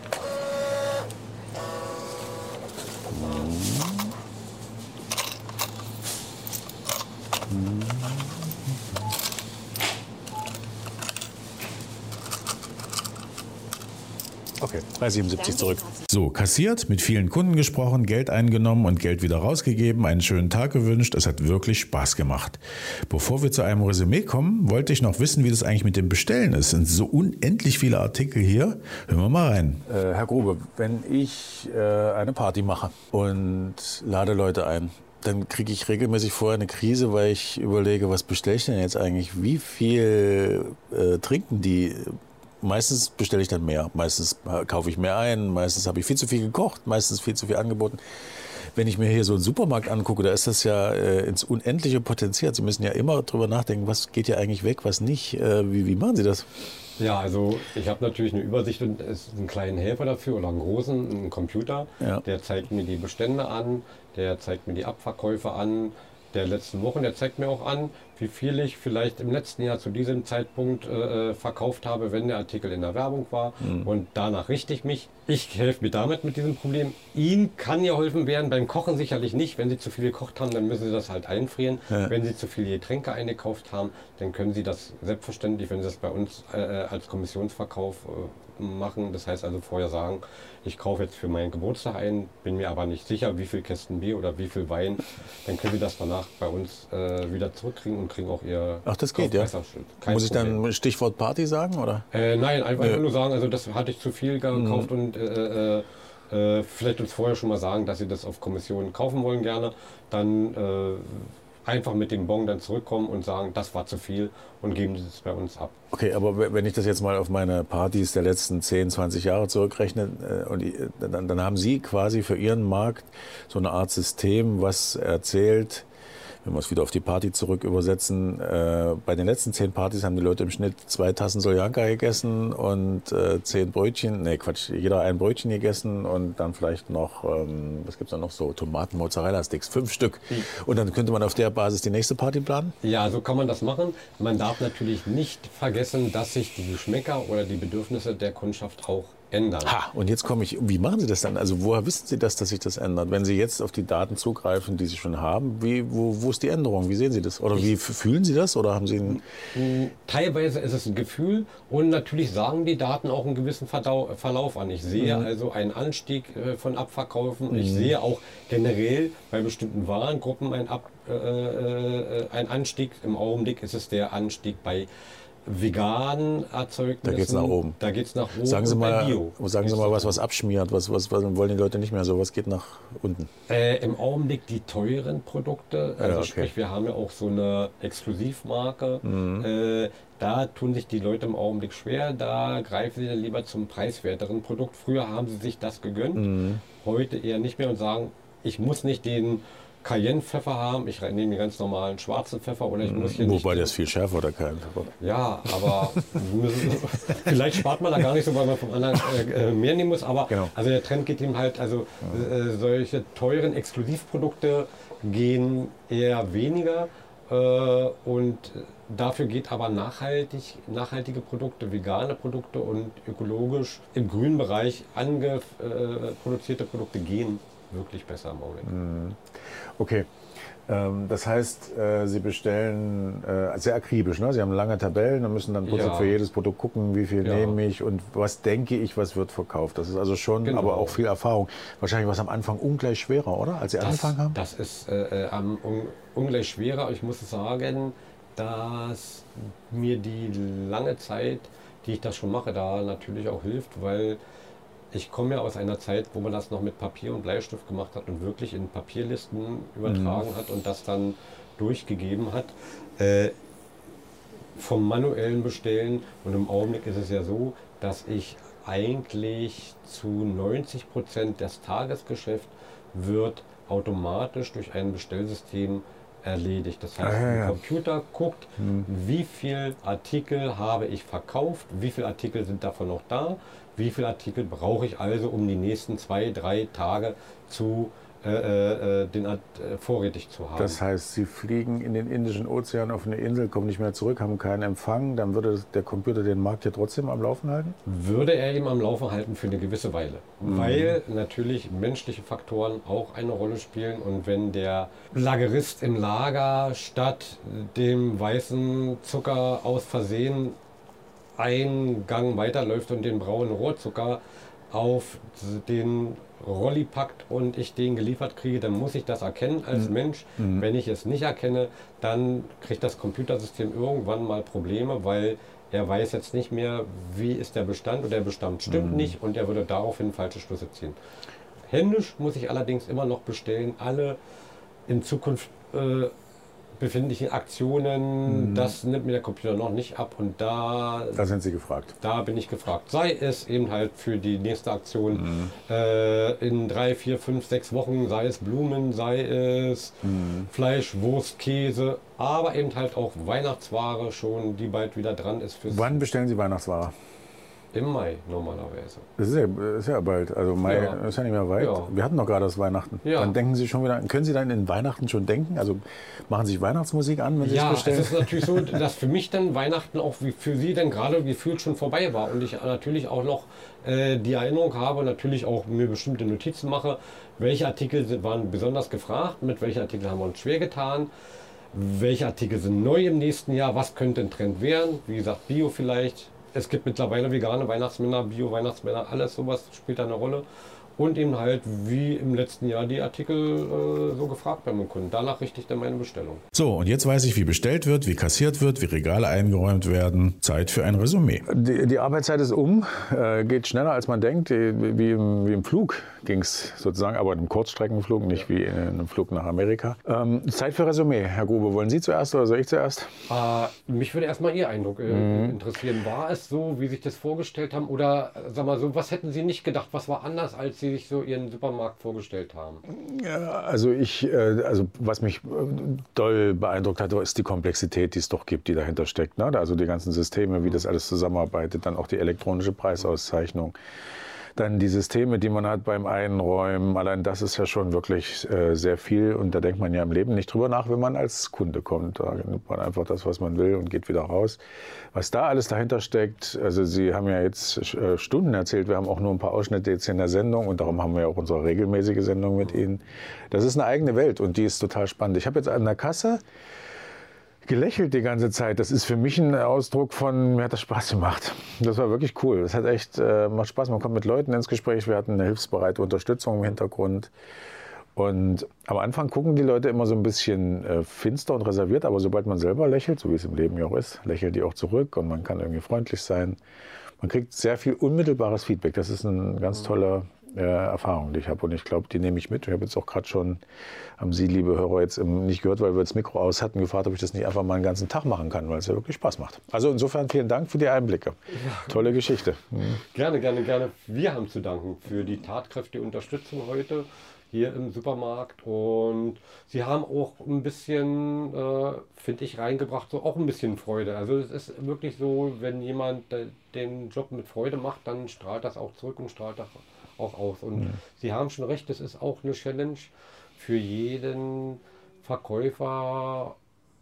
Okay, 3,77 zurück. So, kassiert, mit vielen Kunden gesprochen, Geld eingenommen und Geld wieder rausgegeben, einen schönen Tag gewünscht. Es hat wirklich Spaß gemacht. Bevor wir zu einem Resümee kommen, wollte ich noch wissen, wie das eigentlich mit dem Bestellen ist. Es sind so unendlich viele Artikel hier. Hören wir mal rein. Herr Grube, wenn ich eine Party mache und lade Leute ein, dann kriege ich regelmäßig vorher eine Krise, weil ich überlege, was bestelle ich denn jetzt eigentlich? Wie viel trinken die? Meistens bestelle ich dann mehr, meistens kaufe ich mehr ein, meistens habe ich viel zu viel gekocht, meistens viel zu viel angeboten. Wenn ich mir hier so einen Supermarkt angucke, da ist das ja ins Unendliche potenziert. Sie müssen ja immer drüber nachdenken, was geht ja eigentlich weg, was nicht. Wie machen Sie das? Ja, also ich habe natürlich eine Übersicht und es ist einen kleinen Helfer dafür oder einen großen, einen Computer. Ja. Der zeigt mir die Bestände an, der zeigt mir die Abverkäufe an, der letzten Wochen, der zeigt mir auch an, wie viel ich vielleicht im letzten Jahr zu diesem Zeitpunkt verkauft habe, wenn der Artikel in der Werbung war. Und danach richte ich mich. Ich helfe mir damit mit diesem Problem. Ihnen kann geholfen werden, beim Kochen sicherlich nicht. Wenn Sie zu viel gekocht haben, dann müssen Sie das halt einfrieren. Ja. Wenn Sie zu viele Getränke eingekauft haben, dann können Sie das selbstverständlich, wenn Sie das bei uns als Kommissionsverkauf machen. Das heißt also vorher sagen, ich kaufe jetzt für meinen Geburtstag ein, bin mir aber nicht sicher, wie viel Kästen Bier oder wie viel Wein. Dann können Sie das danach bei uns wieder zurückkriegen und kriegen auch Ihr Ach, das geht, ja. Muss ich dann Stichwort Party sagen, oder? Nein, einfach nur sagen, also das hatte ich zu viel gekauft und vielleicht uns vorher schon mal sagen, dass Sie das auf Kommission kaufen wollen gerne. Dann einfach mit dem Bon dann zurückkommen und sagen, das war zu viel und geben Sie es bei uns ab. Okay, aber wenn ich das jetzt mal auf meine Partys der letzten 10, 20 Jahre zurückrechne, dann haben Sie quasi für Ihren Markt so eine Art System, was erzählt, wenn wir es wieder auf die Party zurück übersetzen, bei den letzten 10 Partys haben die Leute im Schnitt 2 Tassen Soljanka gegessen und 10 Brötchen, jeder ein Brötchen gegessen und dann vielleicht noch, was gibt's da noch so, Tomaten, Mozzarella-Sticks, 5 Stück. Und dann könnte man auf der Basis die nächste Party planen? Ja, so kann man das machen. Man darf natürlich nicht vergessen, dass sich die Geschmäcker oder die Bedürfnisse der Kundschaft auch ändern. Ha, und jetzt komme ich, wie machen Sie das dann? Also woher wissen Sie das, dass sich das ändert? Wenn Sie jetzt auf die Daten zugreifen, die Sie schon haben, wo ist die Änderung? Wie sehen Sie das? Oder wie fühlen Sie das? Oder haben Sie Teilweise ist es ein Gefühl und natürlich sagen die Daten auch einen gewissen Verlauf an. Ich sehe also einen Anstieg von Abverkaufen. Ich sehe auch generell bei bestimmten Warengruppen einen Anstieg. Im Augenblick ist es der Anstieg bei veganen Erzeugnissen. Da geht es nach oben. Da geht es nach oben. Sagen Sie mal, Bio. was abschmiert, was wollen die Leute nicht mehr so, was geht nach unten? Im Augenblick die teuren Produkte, also okay. Sprich, wir haben ja auch so eine Exklusivmarke. Da tun sich die Leute im Augenblick schwer, da greifen sie dann lieber zum preiswerteren Produkt. Früher haben sie sich das gegönnt, heute eher nicht mehr und sagen, ich muss nicht den Cayenne-Pfeffer haben, ich nehme den ganz normalen schwarzen Pfeffer oder ich muss hier nicht... Wobei der ist viel schärfer, der Cayenne-Pfeffer. Ja, aber vielleicht spart man da gar nicht so, weil man vom anderen mehr nehmen muss, aber genau. Also der Trend geht ihm halt, also solche teuren Exklusivprodukte gehen eher weniger und dafür geht aber nachhaltige Produkte, vegane Produkte und ökologisch im grünen Bereich produzierte Produkte gehen wirklich besser im Augenblick. Okay, das heißt, Sie bestellen sehr akribisch, ne? Sie haben lange Tabellen und müssen dann für jedes Produkt gucken, wie viel nehme ich und was denke ich, was wird verkauft. Das ist also schon, aber auch viel Erfahrung. Wahrscheinlich war es am Anfang ungleich schwerer, oder? Als Sie angefangen haben? Das ist ungleich schwerer. Ich muss sagen, dass mir die lange Zeit, die ich das schon mache, da natürlich auch hilft, weil ich komme ja aus einer Zeit, wo man das noch mit Papier und Bleistift gemacht hat und wirklich in Papierlisten übertragen hat und das dann durchgegeben hat. Vom manuellen Bestellen und im Augenblick ist es ja so, dass ich eigentlich zu 90% das Tagesgeschäft wird automatisch durch ein Bestellsystem erledigt. Das heißt, der Computer guckt, wie viele Artikel habe ich verkauft, wie viele Artikel sind davon noch da, wie viele Artikel brauche ich also, um die nächsten 2-3 Tage zu vorrätig zu haben. Das heißt, Sie fliegen in den Indischen Ozean auf eine Insel, kommen nicht mehr zurück, haben keinen Empfang, dann würde der Computer den Markt ja trotzdem am Laufen halten? Würde er eben am Laufen halten für eine gewisse Weile. Weil natürlich menschliche Faktoren auch eine Rolle spielen und wenn der Lagerist im Lager statt dem weißen Zucker aus Versehen einen Gang weiterläuft und den braunen Rohrzucker auf den Rolli packt und ich den geliefert kriege, dann muss ich das erkennen als Mensch. Wenn ich es nicht erkenne, dann kriegt das Computersystem irgendwann mal Probleme, weil er weiß jetzt nicht mehr, wie ist der Bestand oder der Bestand stimmt nicht und er würde daraufhin falsche Schlüsse ziehen. Händisch muss ich allerdings immer noch bestellen, alle in Zukunft befindlichen Aktionen, das nimmt mir der Computer noch nicht ab und da sind Sie gefragt. Da bin ich gefragt. Sei es eben halt für die nächste Aktion in 3, 4, 5, 6 Wochen, sei es Blumen, sei es Fleisch, Wurst, Käse, aber eben halt auch Weihnachtsware schon, die bald wieder dran ist. Wann bestellen Sie Weihnachtsware? Im Mai normalerweise. Das ist ja bald, also Mai ist ja nicht mehr weit. Ja. Wir hatten doch gerade das Weihnachten. Ja. Dann denken Sie schon wieder, können Sie dann in Weihnachten schon denken? Also machen Sie sich Weihnachtsmusik an, wenn Sie es bestellen? Ja, es ist natürlich so, dass für mich dann Weihnachten auch wie für Sie dann gerade gefühlt schon vorbei war und ich natürlich auch noch die Erinnerung habe, natürlich auch mir bestimmte Notizen mache, welche Artikel waren besonders gefragt, mit welchen Artikeln haben wir uns schwer getan, welche Artikel sind neu im nächsten Jahr, was könnte ein Trend werden, wie gesagt Bio vielleicht. Es gibt mittlerweile vegane Weihnachtsmänner, Bio-Weihnachtsmänner, alles sowas spielt da eine Rolle. Und eben halt wie im letzten Jahr die Artikel so gefragt bei meinem Kunden. Danach richte ich dann meine Bestellung. So, und jetzt weiß ich, wie bestellt wird, wie kassiert wird, wie Regale eingeräumt werden. Zeit für ein Resümee. Die Arbeitszeit ist geht schneller als man denkt. Wie im Flug ging es sozusagen, aber im Kurzstreckenflug, nicht wie in einem Flug nach Amerika. Zeit für Resümee. Herr Grube, wollen Sie zuerst oder soll ich zuerst? Mich würde erstmal Ihr Eindruck interessieren. War es so, wie Sie sich das vorgestellt haben? Oder sag mal so, was hätten Sie nicht gedacht? Was war anders, als Sie sich so Ihren Supermarkt vorgestellt haben? Ja, also was mich doll beeindruckt hat, ist die Komplexität, die es doch gibt, die dahinter steckt. Ne? Also die ganzen Systeme, wie das alles zusammenarbeitet, dann auch die elektronische Preisauszeichnung. Dann die Systeme, die man hat beim Einräumen, allein das ist ja schon wirklich sehr viel. Und da denkt man ja im Leben nicht drüber nach, wenn man als Kunde kommt. Da nimmt man einfach das, was man will und geht wieder raus. Was da alles dahinter steckt, also Sie haben ja jetzt Stunden erzählt, wir haben auch nur ein paar Ausschnitte jetzt in der Sendung und darum haben wir ja auch unsere regelmäßige Sendung mit Ihnen. Das ist eine eigene Welt und die ist total spannend. Ich habe jetzt an der Kasse gelächelt die ganze Zeit. Das ist für mich ein Ausdruck von, mir hat das Spaß gemacht. Das war wirklich cool. Das hat echt macht Spaß. Man kommt mit Leuten ins Gespräch. Wir hatten eine hilfsbereite Unterstützung im Hintergrund. Und am Anfang gucken die Leute immer so ein bisschen finster und reserviert, aber sobald man selber lächelt, so wie es im Leben ja auch ist, lächeln die auch zurück und man kann irgendwie freundlich sein. Man kriegt sehr viel unmittelbares Feedback. Das ist eine ganz tolle Erfahrung, die ich habe. Und ich glaube, die nehme ich mit. Ich habe jetzt auch gerade schon, haben Sie, liebe Hörer, jetzt nicht gehört, weil wir das Mikro aus hatten, gefragt, ob ich das nicht einfach mal einen ganzen Tag machen kann, weil es ja wirklich Spaß macht. Also insofern vielen Dank für die Einblicke. Ja. Tolle Geschichte. Gerne, gerne, gerne. Wir haben zu danken für die tatkräftige Unterstützung heute hier im Supermarkt. Und Sie haben auch ein bisschen, finde ich, reingebracht, so auch ein bisschen Freude. Also es ist wirklich so, wenn jemand den Job mit Freude macht, dann strahlt das auch zurück und strahlt das auch aus. Und Sie haben schon recht, das ist auch eine Challenge für jeden Verkäufer,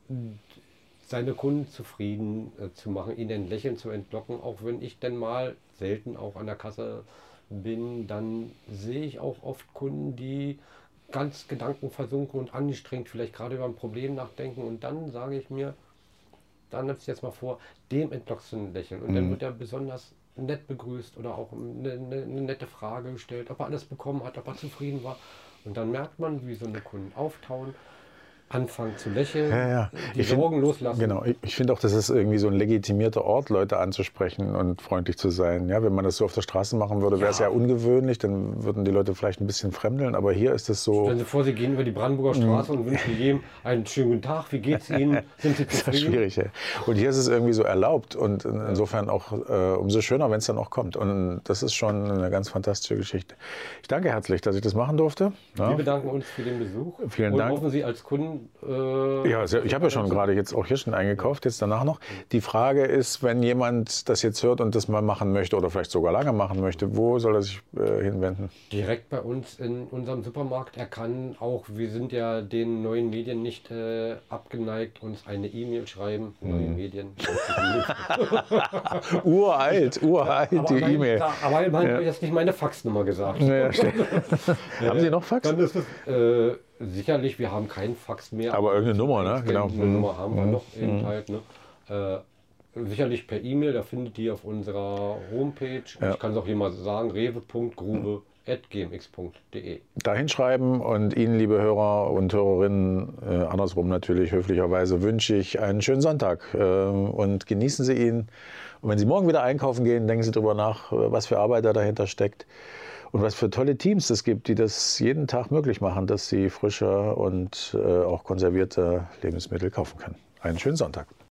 seine Kunden zufrieden zu machen, ihnen ein Lächeln zu entlocken. Auch wenn ich dann mal selten auch an der Kasse bin, dann sehe ich auch oft Kunden, die ganz gedankenversunken und angestrengt vielleicht gerade über ein Problem nachdenken. Und dann sage ich mir, dann nimmst du jetzt mal vor, dem entlockst du ein Lächeln. Und dann wird er besonders nett begrüßt oder auch eine nette Frage gestellt, ob er alles bekommen hat, ob er zufrieden war. Und dann merkt man, wie so eine Kunden auftauen. anfangen zu lächeln, Ja. die Sorgen loslassen. Genau, ich finde auch, das ist irgendwie so ein legitimierter Ort, Leute anzusprechen und freundlich zu sein. Ja, wenn man das so auf der Straße machen würde, wäre es ja ungewöhnlich, dann würden die Leute vielleicht ein bisschen fremdeln, aber hier ist es so... Stellen Sie vor, Sie gehen über die Brandenburger Straße und wünschen jedem einen schönen guten Tag, wie geht's Ihnen, sind Sie Das ist zufrieden? schwierig. Ja. Und hier ist es irgendwie so erlaubt und insofern auch umso schöner, wenn es dann auch kommt. Und das ist schon eine ganz fantastische Geschichte. Ich danke herzlich, dass ich das machen durfte. Ja. Wir bedanken uns für den Besuch. Vielen und Dank. hoffen Sie als Kunden... Ja, ich habe ja schon gerade jetzt auch Hirschen eingekauft, jetzt danach noch. Die Frage ist, wenn jemand das jetzt hört und das mal machen möchte oder vielleicht sogar lange machen möchte, wo soll er sich hinwenden? Direkt bei uns in unserem Supermarkt. Er kann auch, wir sind ja den neuen Medien nicht abgeneigt, uns eine E-Mail schreiben. Neue Medien. uralt, die E-Mail. Aber immerhin habe ich jetzt nicht meine Faxnummer gesagt. Ja, stimmt. Haben Sie noch Fax? Dann ist es, sicherlich, wir haben keinen Fax mehr. Aber irgendeine Nummer, ne? Genau. Eine Nummer haben wir noch eben halt. Ne? Sicherlich per E-Mail, da findet ihr auf unserer Homepage. Ja. Ich kann es auch hier mal sagen, rewe.grube@gmx.de. Da hinschreiben und Ihnen, liebe Hörer und Hörerinnen, andersrum natürlich höflicherweise, wünsche ich einen schönen Sonntag und genießen Sie ihn. Und wenn Sie morgen wieder einkaufen gehen, denken Sie darüber nach, was für Arbeit da dahinter steckt und was für tolle Teams es gibt, die das jeden Tag möglich machen, dass Sie frische und auch konservierte Lebensmittel kaufen können. Einen schönen Sonntag.